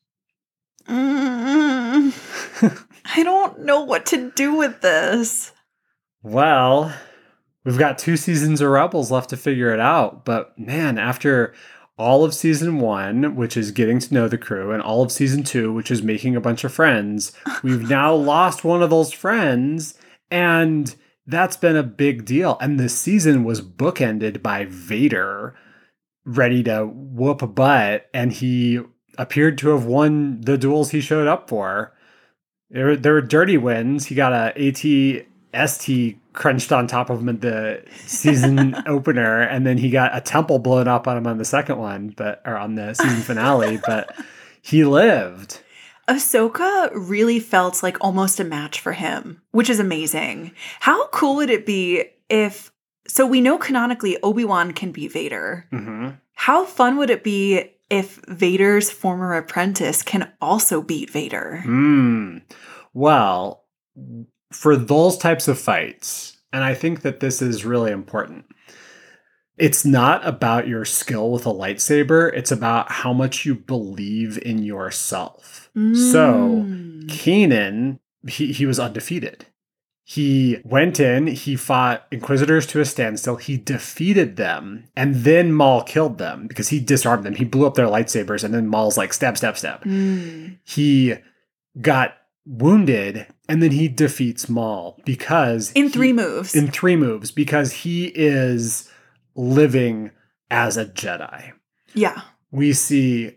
Mm, I don't know what to do with this. Well, we've got two seasons of Rebels left to figure it out. But man, after all of season one, which is getting to know the crew, and all of season two, which is making a bunch of friends, we've now lost one of those friends. And that's been a big deal. And the season was bookended by Vader ready to whoop a butt, and he appeared to have won the duels he showed up for. There, there were dirty wins. He got a A T S T crunched on top of him at the season opener, and then he got a temple blown up on him on the second one, but or on the season finale, but he lived. Ahsoka really felt like almost a match for him, which is amazing. How cool would it be if, so we know canonically Obi-Wan can beat Vader. Mm-hmm. How fun would it be if Vader's former apprentice can also beat Vader? Mm. Well, for those types of fights, and I think that this is really important, it's not about your skill with a lightsaber. It's about how much you believe in yourself. Mm. So Kanan, he, he was undefeated. He went in, he fought Inquisitors to a standstill, he defeated them, and then Maul killed them because he disarmed them. He blew up their lightsabers, and then Maul's like, stab, stab, stab. Mm. He got wounded, and then he defeats Maul because... In he, three moves. In three moves, because he is living as a Jedi. Yeah. We see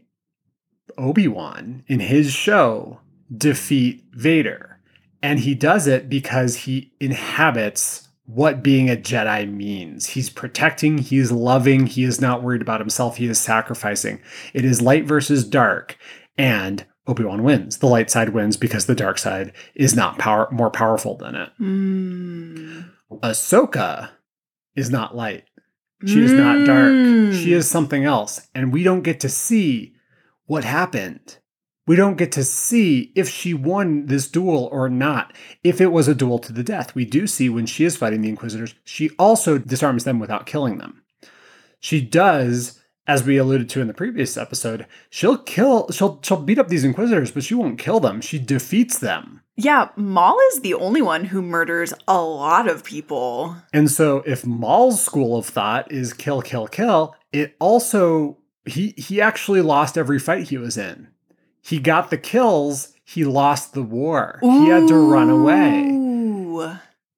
Obi-Wan in his show defeat Vader. And he does it because he inhabits what being a Jedi means. He's protecting, he's loving, he is not worried about himself, he is sacrificing. It is light versus dark, and Obi-Wan wins. The light side wins because the dark side is not power more powerful than it. Mm. Ahsoka is not light. She mm. is not dark. She is something else. And we don't get to see what happened. We don't get to see if she won this duel or not. If it was a duel to the death, we do see when she is fighting the Inquisitors, she also disarms them without killing them. She does, as we alluded to in the previous episode, she'll kill, she'll, she'll beat up these Inquisitors, but she won't kill them. She defeats them. Yeah, Maul is the only one who murders a lot of people. And so if Maul's school of thought is kill, kill, kill, it also, he he actually lost every fight he was in. He got the kills, he lost the war. Ooh. He had to run away.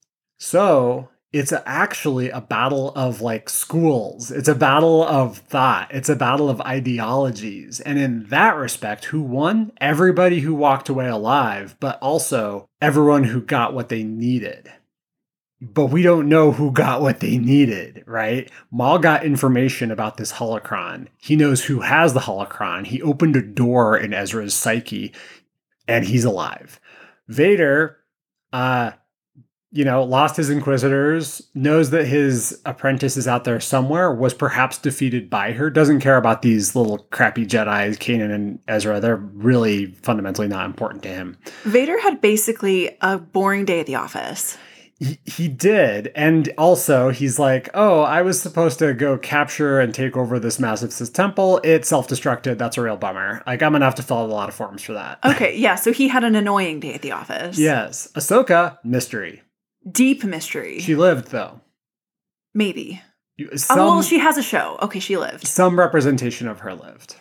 So it's a, actually a battle of like schools. It's a battle of thought. It's a battle of ideologies. And in that respect, who won? Everybody who walked away alive, but also everyone who got what they needed. But we don't know who got what they needed, right? Maul got information about this holocron. He knows who has the holocron. He opened a door in Ezra's psyche, and he's alive. Vader, uh, you know, lost his Inquisitors, knows that his apprentice is out there somewhere, was perhaps defeated by her, doesn't care about these little crappy Jedis, Kanan and Ezra. They're really fundamentally not important to him. Vader had basically a boring day at the office. He, he did. And also he's like, oh, I was supposed to go capture and take over this massive Sith temple. It self-destructed. That's a real bummer. Like, I'm going to have to fill out a lot of forms for that. Okay. Yeah. So he had an annoying day at the office. Yes. Ahsoka, mystery. Deep mystery. She lived, though. Maybe. Some, oh, well, she has a show. Okay. She lived. Some representation of her lived.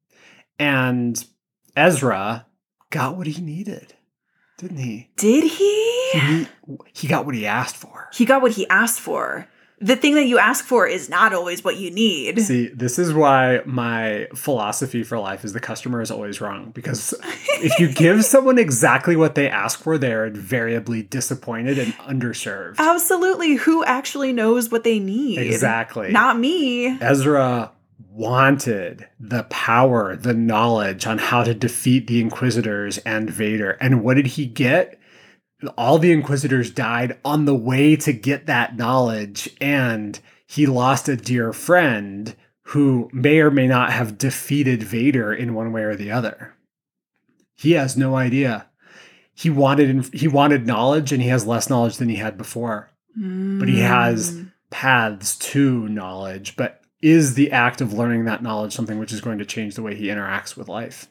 And Ezra got what he needed. Didn't he? Did he? he? He got what he asked for. He got what he asked for. The thing that you ask for is not always what you need. See, this is why my philosophy for life is the customer is always wrong. Because if you give someone exactly what they ask for, they're invariably disappointed and underserved. Absolutely. Who actually knows what they need? Exactly. Not me. Ezra wanted the power, the knowledge on how to defeat the Inquisitors and Vader. And what did he get? All the Inquisitors died on the way to get that knowledge, and he lost a dear friend who may or may not have defeated Vader in one way or the other. He has no idea. He wanted he wanted knowledge, and he has less knowledge than he had before. Mm. But he has paths to knowledge. But is the act of learning that knowledge something which is going to change the way he interacts with life?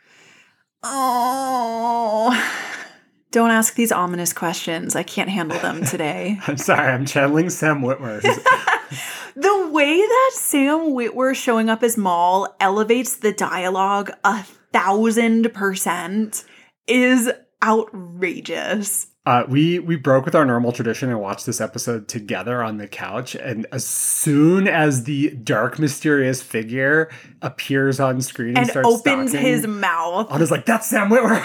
Oh... Don't ask these ominous questions. I can't handle them today. I'm sorry. I'm channeling Sam Witwer. The way that Sam Witwer showing up as Maul elevates the dialogue a thousand percent is outrageous. Uh, we we broke with our normal tradition and watched this episode together on the couch. And as soon as the dark, mysterious figure appears on screen and starts opens stalking, his mouth, I was like, "That's Sam Witwer."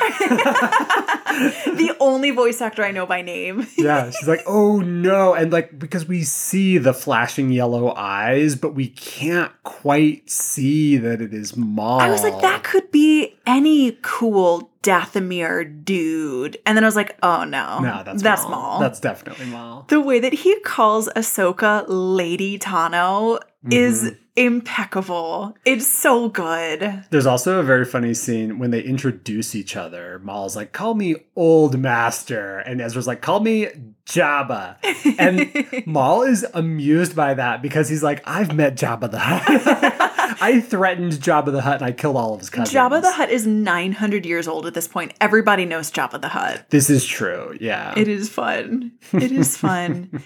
The only voice actor I know by name. Yeah, she's like, "Oh no!" And like because we see the flashing yellow eyes, but we can't quite see that it is Maul. I was like, that could be any cool Dathomir dude. And then I was like, oh no. No, that's that's Maul. Maul. That's definitely Maul. The way that he calls Ahsoka Lady Tano Mm-hmm. is impeccable. It's so good. There's also a very funny scene when they introduce each other. Maul's like, "Call me Old Master," and Ezra's like, "Call me Jabba." And Maul is amused by that because he's like, "I've met Jabba the Hutt. I threatened Jabba the Hutt and I killed all of his cousins." Jabba the Hutt is nine hundred years old at this point. Everybody knows Jabba the Hutt. This is true. Yeah. It is fun. It is fun.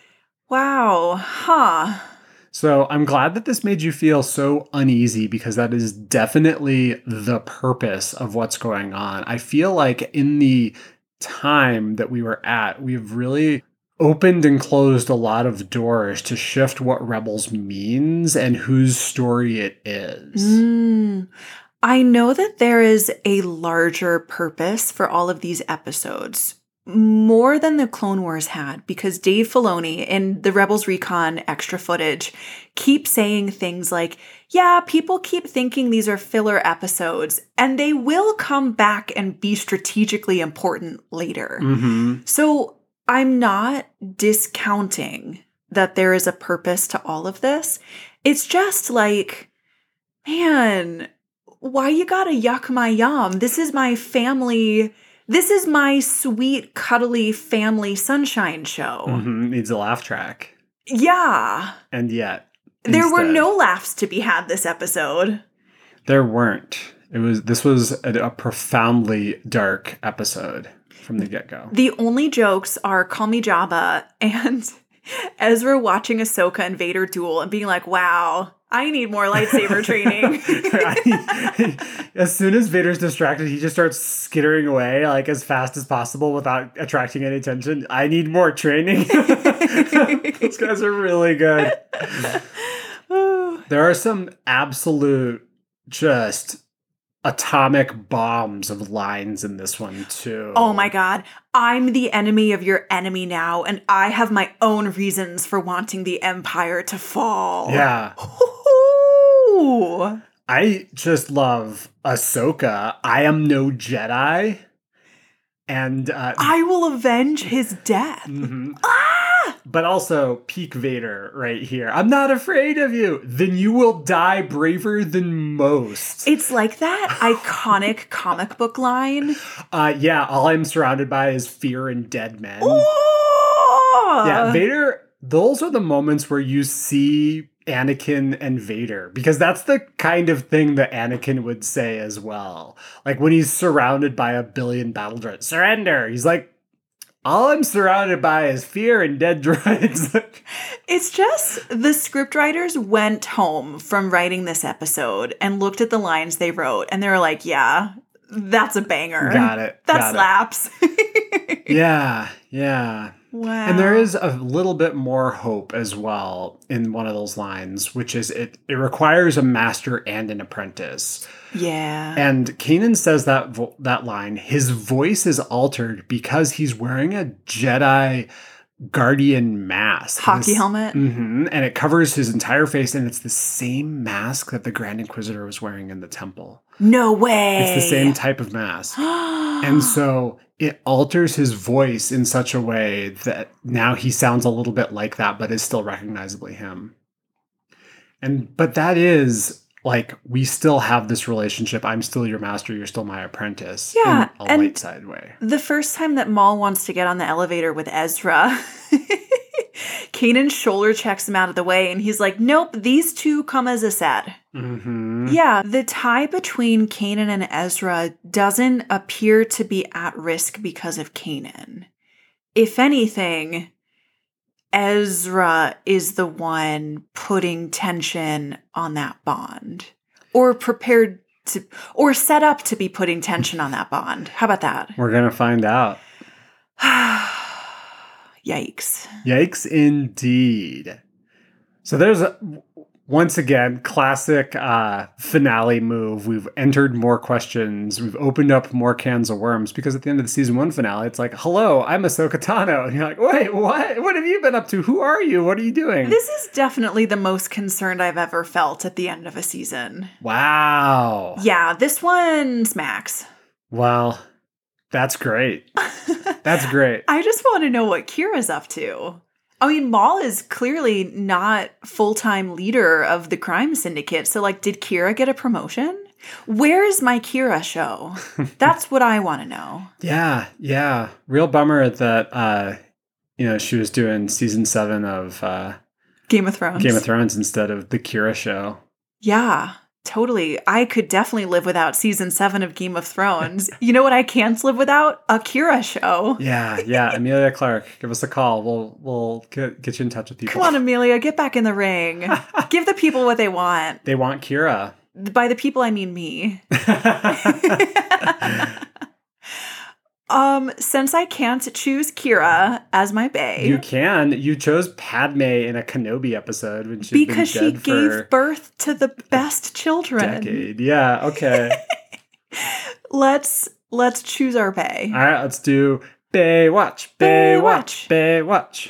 Wow. Huh. So I'm glad that this made you feel so uneasy because that is definitely the purpose of what's going on. I feel like in the time that we were at, we've really opened and closed a lot of doors to shift what Rebels means and whose story it is. Mm. I know that there is a larger purpose for all of these episodes. More than the Clone Wars had, because Dave Filoni in the Rebels Recon extra footage keeps saying things like, yeah, people keep thinking these are filler episodes, and they will come back and be strategically important later. Mm-hmm. So I'm not discounting that there is a purpose to all of this. It's just like, man, why you gotta yuck my yum? This is my family... This is my sweet, cuddly family sunshine show. Mm-hmm. Needs a laugh track. Yeah. And yet, there were instead, no laughs to be had this episode. There weren't. It was. This was a, a profoundly dark episode from the get-go. The only jokes are Call Me Jabba and Ezra watching Ahsoka and Vader duel and being like, wow, I need more lightsaber training. As soon as Vader's distracted, he just starts skittering away like as fast as possible without attracting any attention. I need more training. Those guys are really good. There are some absolute just atomic bombs of lines in this one too. Oh my God. I'm the enemy of your enemy now, and I have my own reasons for wanting the Empire to fall. Yeah. Ooh. I just love Ahsoka. I am no Jedi. And uh, I will avenge his death. mm-hmm. Ah! But also peak Vader right here. I'm not afraid of you. Then you will die braver than most. It's like that iconic comic book line. Uh, yeah, all I'm surrounded by is fear and dead men. Oh! Yeah, Vader, those are the moments where you see Anakin and Vader, because that's the kind of thing that Anakin would say as well. Like when he's surrounded by a billion battle droids, surrender. He's like, all I'm surrounded by is fear and dead droids. It's just the scriptwriters went home from writing this episode and looked at the lines they wrote, and they were like, yeah, that's a banger. Got it. That got slaps. It. Yeah, yeah. Wow. And there is a little bit more hope as well in one of those lines, which is it, it requires a master and an apprentice. Yeah. And Kanan says that vo- that line, his voice is altered because he's wearing a Jedi Guardian mask. Hockey This- helmet. Mm-hmm, and it covers his entire face, and it's the same mask that the Grand Inquisitor was wearing in the temple. No way. It's the same type of mask. And so it alters his voice in such a way that now he sounds a little bit like that, but is still recognizably him. And but that is like, we still have this relationship. I'm still your master. You're still my apprentice. Yeah, In a and light side way. The first time that Maul wants to get on the elevator with Ezra, Kanan shoulder checks him out of the way, and he's like, nope, these two come as a set. Mm-hmm. Yeah, the tie between Kanan and Ezra doesn't appear to be at risk because of Kanan. If anything, Ezra is the one putting tension on that bond. Or prepared to, or set up to be putting tension on that bond. How about that? We're going to find out. Yikes. Yikes indeed. So there's a, once again, classic uh, finale move. We've entered more questions. We've opened up more cans of worms because at the end of the season one finale, it's like, hello, I'm Ahsoka Tano. And you're like, wait, what? What have you been up to? Who are you? What are you doing? This is definitely the most concerned I've ever felt at the end of a season. Wow. Yeah, this one smacks. Well, that's great. That's great. I just want to know what Kira's up to. I mean, Maul is clearly not full-time leader of the crime syndicate. So, like, did Kira get a promotion? Where is my Kira show? That's what I want to know. Yeah, yeah. Real bummer that, uh, you know, she was doing season seven of uh, Game of Thrones. Game of Thrones instead of the Kira show. Yeah, totally. I could definitely live without season seven of Game of Thrones. You know what I can't live without? A Kira show. Yeah, yeah. Amelia Clark, give us a call. We'll we'll get, get you in touch with people. Come on, Amelia, get back in the ring. Give the people what they want. They want Kira. By the people, I mean me. um, since I can't choose Kira as my bae. You can. You chose Padme in a Kenobi episode when she's because been dead she gave for birth to the best children. a decade. Yeah, okay. let's let's choose our bae. All right, let's do Baywatch. Baywatch. Baywatch.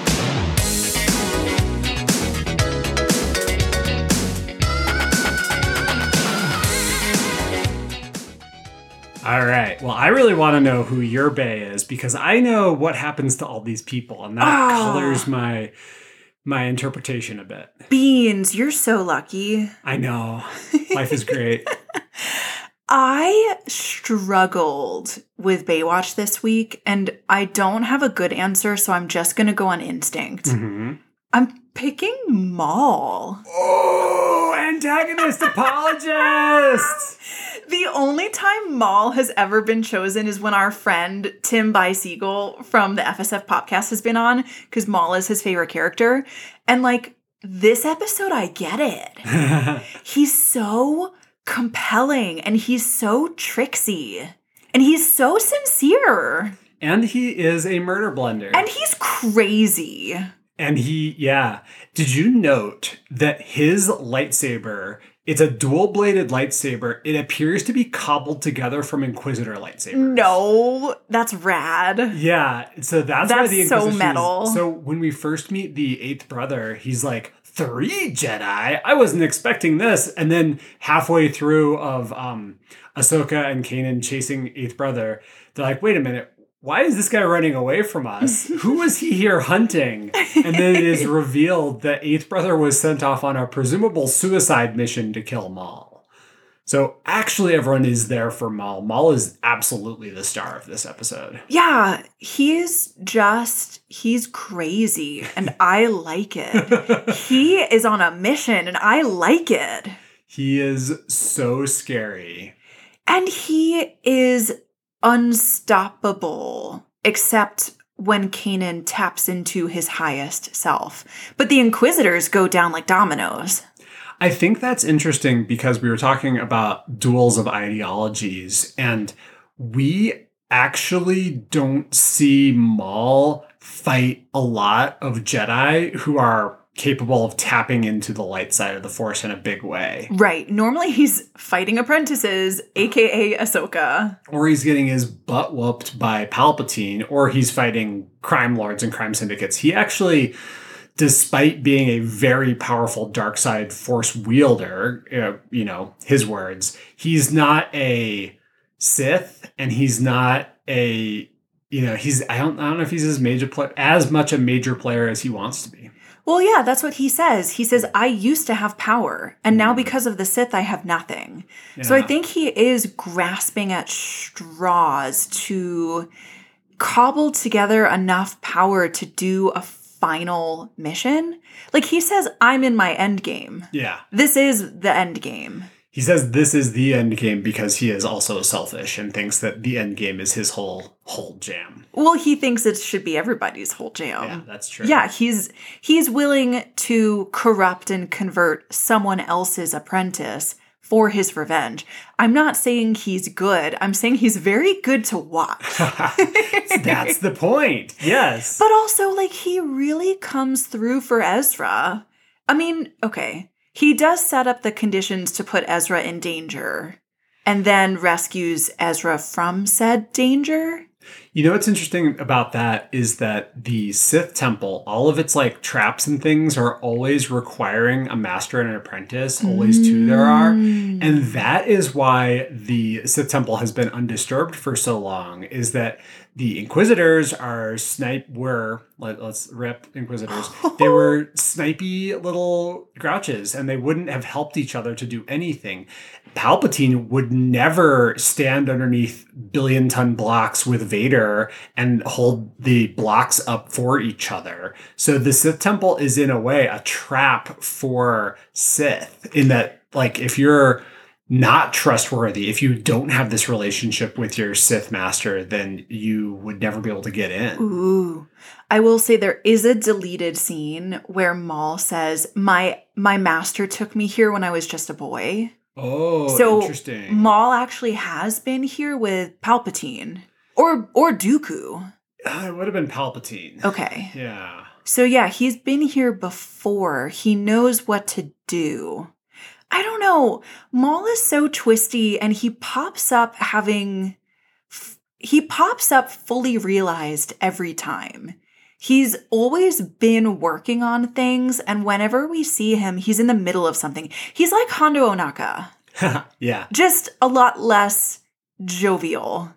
All right. Well, I really want to know who your bae is because I know what happens to all these people, and that Oh. colors my my interpretation a bit. Beans, you're so lucky. I know. Life is great. I struggled with Baywatch this week, and I don't have a good answer, so I'm just going to go on instinct. Mm-hmm. I'm picking Maul. Oh, antagonist apologist. The only time Maul has ever been chosen is when our friend Tim Bysiegel from the F S F Podcast has been on, because Maul is his favorite character. And like, this episode, I get it. He's so compelling, and he's so tricksy, and he's so sincere. And he is a murder blender. And he's crazy. And he, yeah. Did you note that his lightsaber, it's a dual-bladed lightsaber. It appears to be cobbled together from Inquisitor lightsabers. No, that's rad. Yeah, so that's, why That's the so Inquisition is- metal. So when we first meet the eighth brother, he's like, three Jedi? I wasn't expecting this. And then halfway through of um, Ahsoka and Kanan chasing eighth brother, they're like, wait a minute. Why is this guy running away from us? Who was he here hunting? And then it is revealed that eighth brother was sent off on a presumable suicide mission to kill Maul. So actually everyone is there for Maul. Maul is absolutely the star of this episode. Yeah, he is just, he's crazy, and I like it. He is on a mission, and I like it. He is so scary. And he is unstoppable, except when Kanan taps into his highest self. But the Inquisitors go down like dominoes. I think that's interesting because we were talking about duels of ideologies, and we actually don't see Maul fight a lot of Jedi who are capable of tapping into the light side of the Force in a big way. Right. Normally he's fighting apprentices, aka Ahsoka. Or he's getting his butt whooped by Palpatine, or he's fighting crime lords and crime syndicates. He actually, despite being a very powerful dark side Force wielder, uh, you know, his words, he's not a Sith, and he's not a, you know, he's, I don't, I don't know if he's as major play, as much a major player as he wants to be. Well, yeah, that's what he says. He says, I used to have power, and now because of the Sith, I have nothing. Yeah. So I think he is grasping at straws to cobble together enough power to do a final mission. Like, he says, I'm in my end game. Yeah. This is the end game. He says this is the end game because he is also selfish and thinks that the end game is his whole whole jam. Well, he thinks it should be everybody's whole jam. Yeah, that's true. Yeah, he's he's willing to corrupt and convert someone else's apprentice for his revenge. I'm not saying he's good. I'm saying he's very good to watch. That's the point. Yes. But also, like, he really comes through for Ezra. I mean, okay, he does set up the conditions to put Ezra in danger and then rescues Ezra from said danger. You know what's interesting about that is that the Sith Temple, all of its like traps and things are always requiring a master and an apprentice, always two there are. And that is why the Sith Temple has been undisturbed for so long, is that the Inquisitors are snipe were let, let's rip Inquisitors. They were snipey little grouches and they wouldn't have helped each other to do anything. Palpatine would never stand underneath billion ton blocks with Vader and hold the blocks up for each other. So the Sith Temple is in a way a trap for Sith, in that, like, if you're not trustworthy, if you don't have this relationship with your Sith master, then you would never be able to get in. Ooh. I will say there is a deleted scene where Maul says, my my master took me here when I was just a boy. Oh, so interesting. Maul actually has been here with Palpatine. Or or Dooku. Uh, it would have been Palpatine. Okay. Yeah. So yeah, he's been here before. He knows what to do. I don't know. Maul is so twisty and he pops up having... He pops up fully realized every time. He's always been working on things, and whenever we see him, he's in the middle of something. He's like Hondo Ohnaka. Yeah. Just a lot less jovial.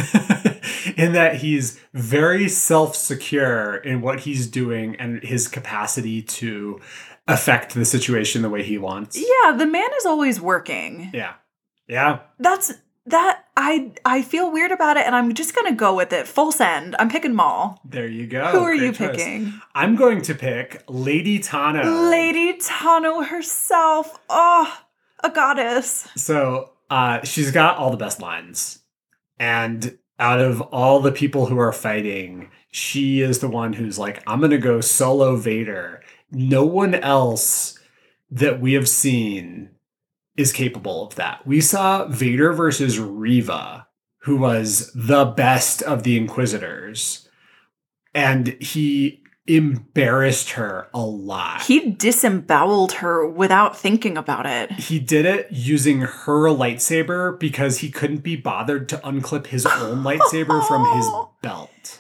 In that he's very self-secure in what he's doing and his capacity to affect the situation the way he wants. Yeah, the man is always working. Yeah. Yeah. That's that I I feel weird about it, and I'm just gonna go with it. Full send. I'm picking Maul. There you go. Who are Great you choice. picking? I'm going to pick Lady Tano. Lady Tano herself. Oh, a goddess. So uh, she's got all the best lines. And out of all the people who are fighting, she is the one who's like, I'm going to go solo Vader. No one else that we have seen is capable of that. We saw Vader versus Reva, who was the best of the Inquisitors. And he embarrassed her a lot. He disemboweled her without thinking about it. He did it using her lightsaber because he couldn't be bothered to unclip his own lightsaber from his belt.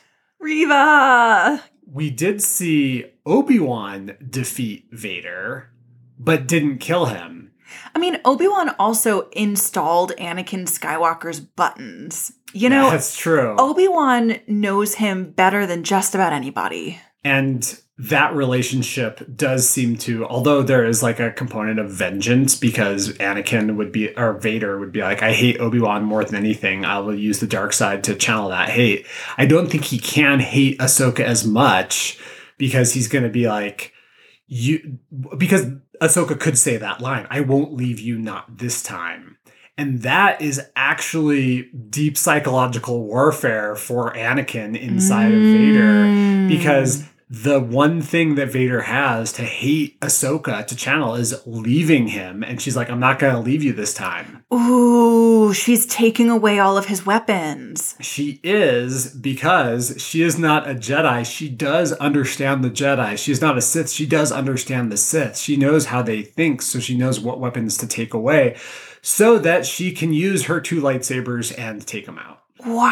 Reva! We did see Obi-Wan defeat Vader, but didn't kill him. I mean, Obi-Wan also installed Anakin Skywalker's buttons. You know, that's true. Obi-Wan knows him better than just about anybody. And that relationship does seem to, although there is like a component of vengeance because Anakin would be, or Vader would be like, I hate Obi-Wan more than anything. I will use the dark side to channel that hate. I don't think he can hate Ahsoka as much because he's going to be like, you, because Ahsoka could say that line, I won't leave you not this time. And that is actually deep psychological warfare for Anakin inside mm. of Vader, because the one thing that Vader has to hate Ahsoka to channel is leaving him. And she's like, I'm not going to leave you this time. Ooh, she's taking away all of his weapons. She is, because she is not a Jedi. She does understand the Jedi. She's not a Sith. She does understand the Sith. She knows how they think, so she knows what weapons to take away so that she can use her two lightsabers and take them out.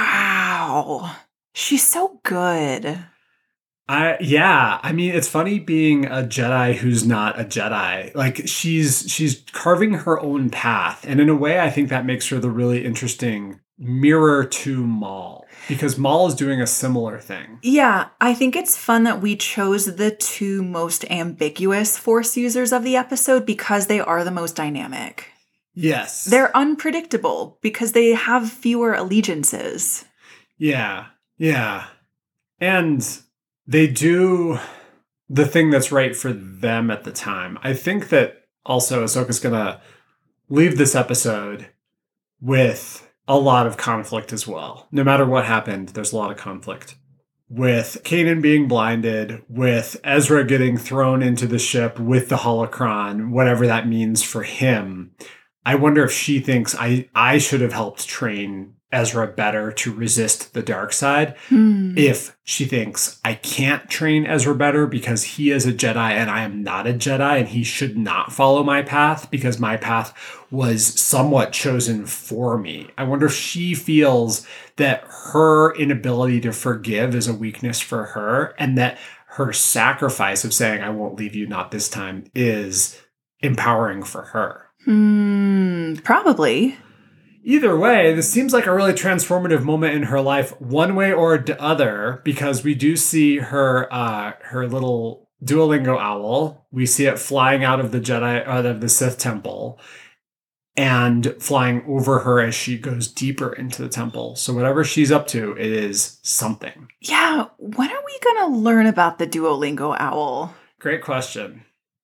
Wow. She's so good. I yeah, I mean, it's funny being a Jedi who's not a Jedi. Like, she's she's carving her own path. And in a way, I think that makes her the really interesting mirror to Maul, because Maul is doing a similar thing. Yeah, I think it's fun that we chose the two most ambiguous Force users of the episode because they are the most dynamic. Yes. They're unpredictable because they have fewer allegiances. Yeah, yeah. And they do the thing that's right for them at the time. I think that also Ahsoka's going to leave this episode with a lot of conflict as well. No matter what happened, there's a lot of conflict. With Kanan being blinded, with Ezra getting thrown into the ship with the holocron, whatever that means for him. I wonder if she thinks I, I should have helped train Ezra better to resist the dark side. Hmm. If she thinks I can't train Ezra better because he is a Jedi and I am not a Jedi and he should not follow my path because my path was somewhat chosen for me. I wonder if she feels that her inability to forgive is a weakness for her and that her sacrifice of saying, I won't leave you, not this time, is empowering for her. Hmm, probably. Either way, this seems like a really transformative moment in her life, one way or the other, because we do see her uh, her little Duolingo owl. We see it flying out of the Jedi, out of the Sith temple, and flying over her as she goes deeper into the temple. So whatever she's up to, it is something. Yeah, when are we going to learn about the Duolingo owl? Great question.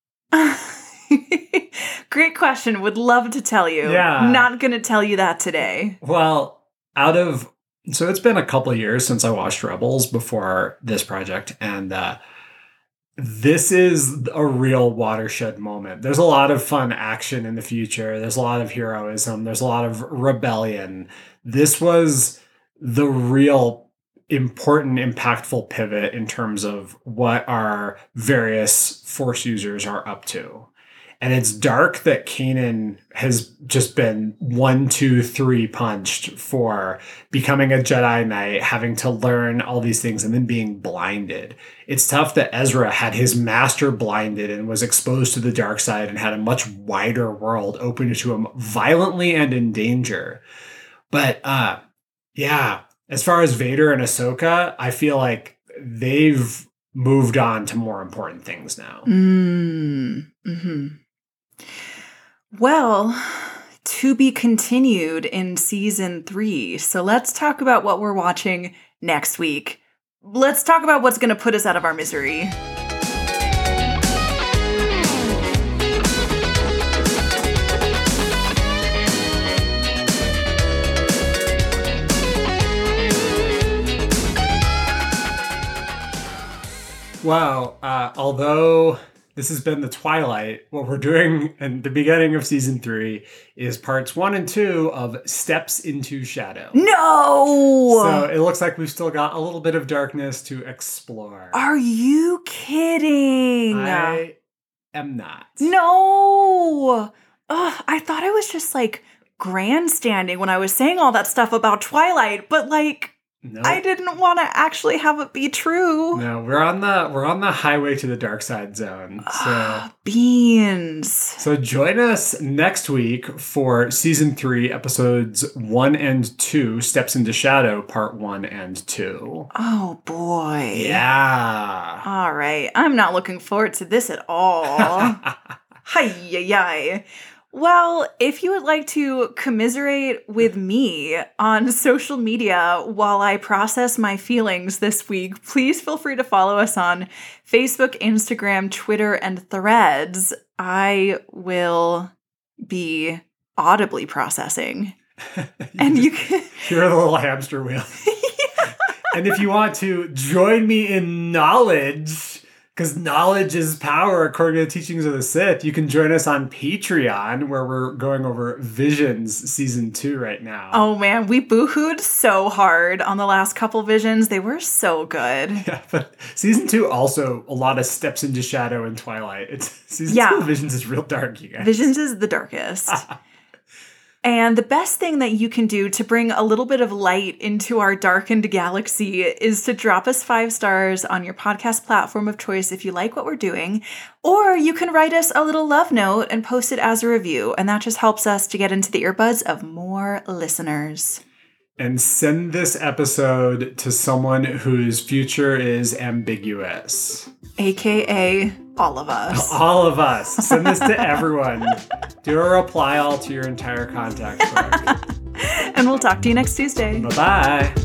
Great question. Would love to tell you. Yeah. Not going to tell you that today. Well, out of so it's been a couple of years since I watched Rebels before this project, and uh, this is a real watershed moment. There's a lot of fun action in the future. There's a lot of heroism. There's a lot of rebellion. This was the real important, impactful pivot in terms of what our various Force users are up to. And it's dark that Kanan has just been one, two, three punched for becoming a Jedi Knight, having to learn all these things and then being blinded. It's tough that Ezra had his master blinded and was exposed to the dark side and had a much wider world open to him violently and in danger. But uh, yeah, as far as Vader and Ahsoka, I feel like they've moved on to more important things now. Mm, mm-hmm. Well, to be continued in season three. So let's talk about what we're watching next week. Let's talk about what's going to put us out of our misery. Wow. Uh, although this has been the Twilight, what we're doing in the beginning of season three is parts one and two of Steps into Shadow. No! So it looks like we've still got a little bit of darkness to explore. Are you kidding? I am not. No! Ugh, I thought I was just like grandstanding when I was saying all that stuff about Twilight, but like, No. I didn't want to actually have it be true. No, we're on the we're on the highway to the dark side zone. So Beans. So join us next week for season three, episodes one and two, Steps into Shadow, part one and two. Oh boy. Yeah. All right. I'm not looking forward to this at all. Hi-yi-yi. Well, if you would like to commiserate with me on social media while I process my feelings this week, please feel free to follow us on Facebook, Instagram, Twitter, and Threads. I will be audibly processing. And you can... You're the little hamster wheel. Yeah. And if you want to join me in knowledge... Because knowledge is power, according to the teachings of the Sith. You can join us on Patreon, where we're going over Visions Season two right now. Oh, man. We boohooed so hard on the last couple Visions. They were so good. Yeah, but Season two also, a lot of steps into shadow and Twilight. It's Season yeah. two of Visions is real dark, you guys. Visions is the darkest. And the best thing that you can do to bring a little bit of light into our darkened galaxy is to drop us five stars on your podcast platform of choice if you like what we're doing. Or you can write us a little love note and post it as a review. And that just helps us to get into the earbuds of more listeners. And send this episode to someone whose future is ambiguous. A K A all of us. All of us. Send this to everyone. Do a reply all to your entire contact book. And we'll talk to you next Tuesday. Bye-bye.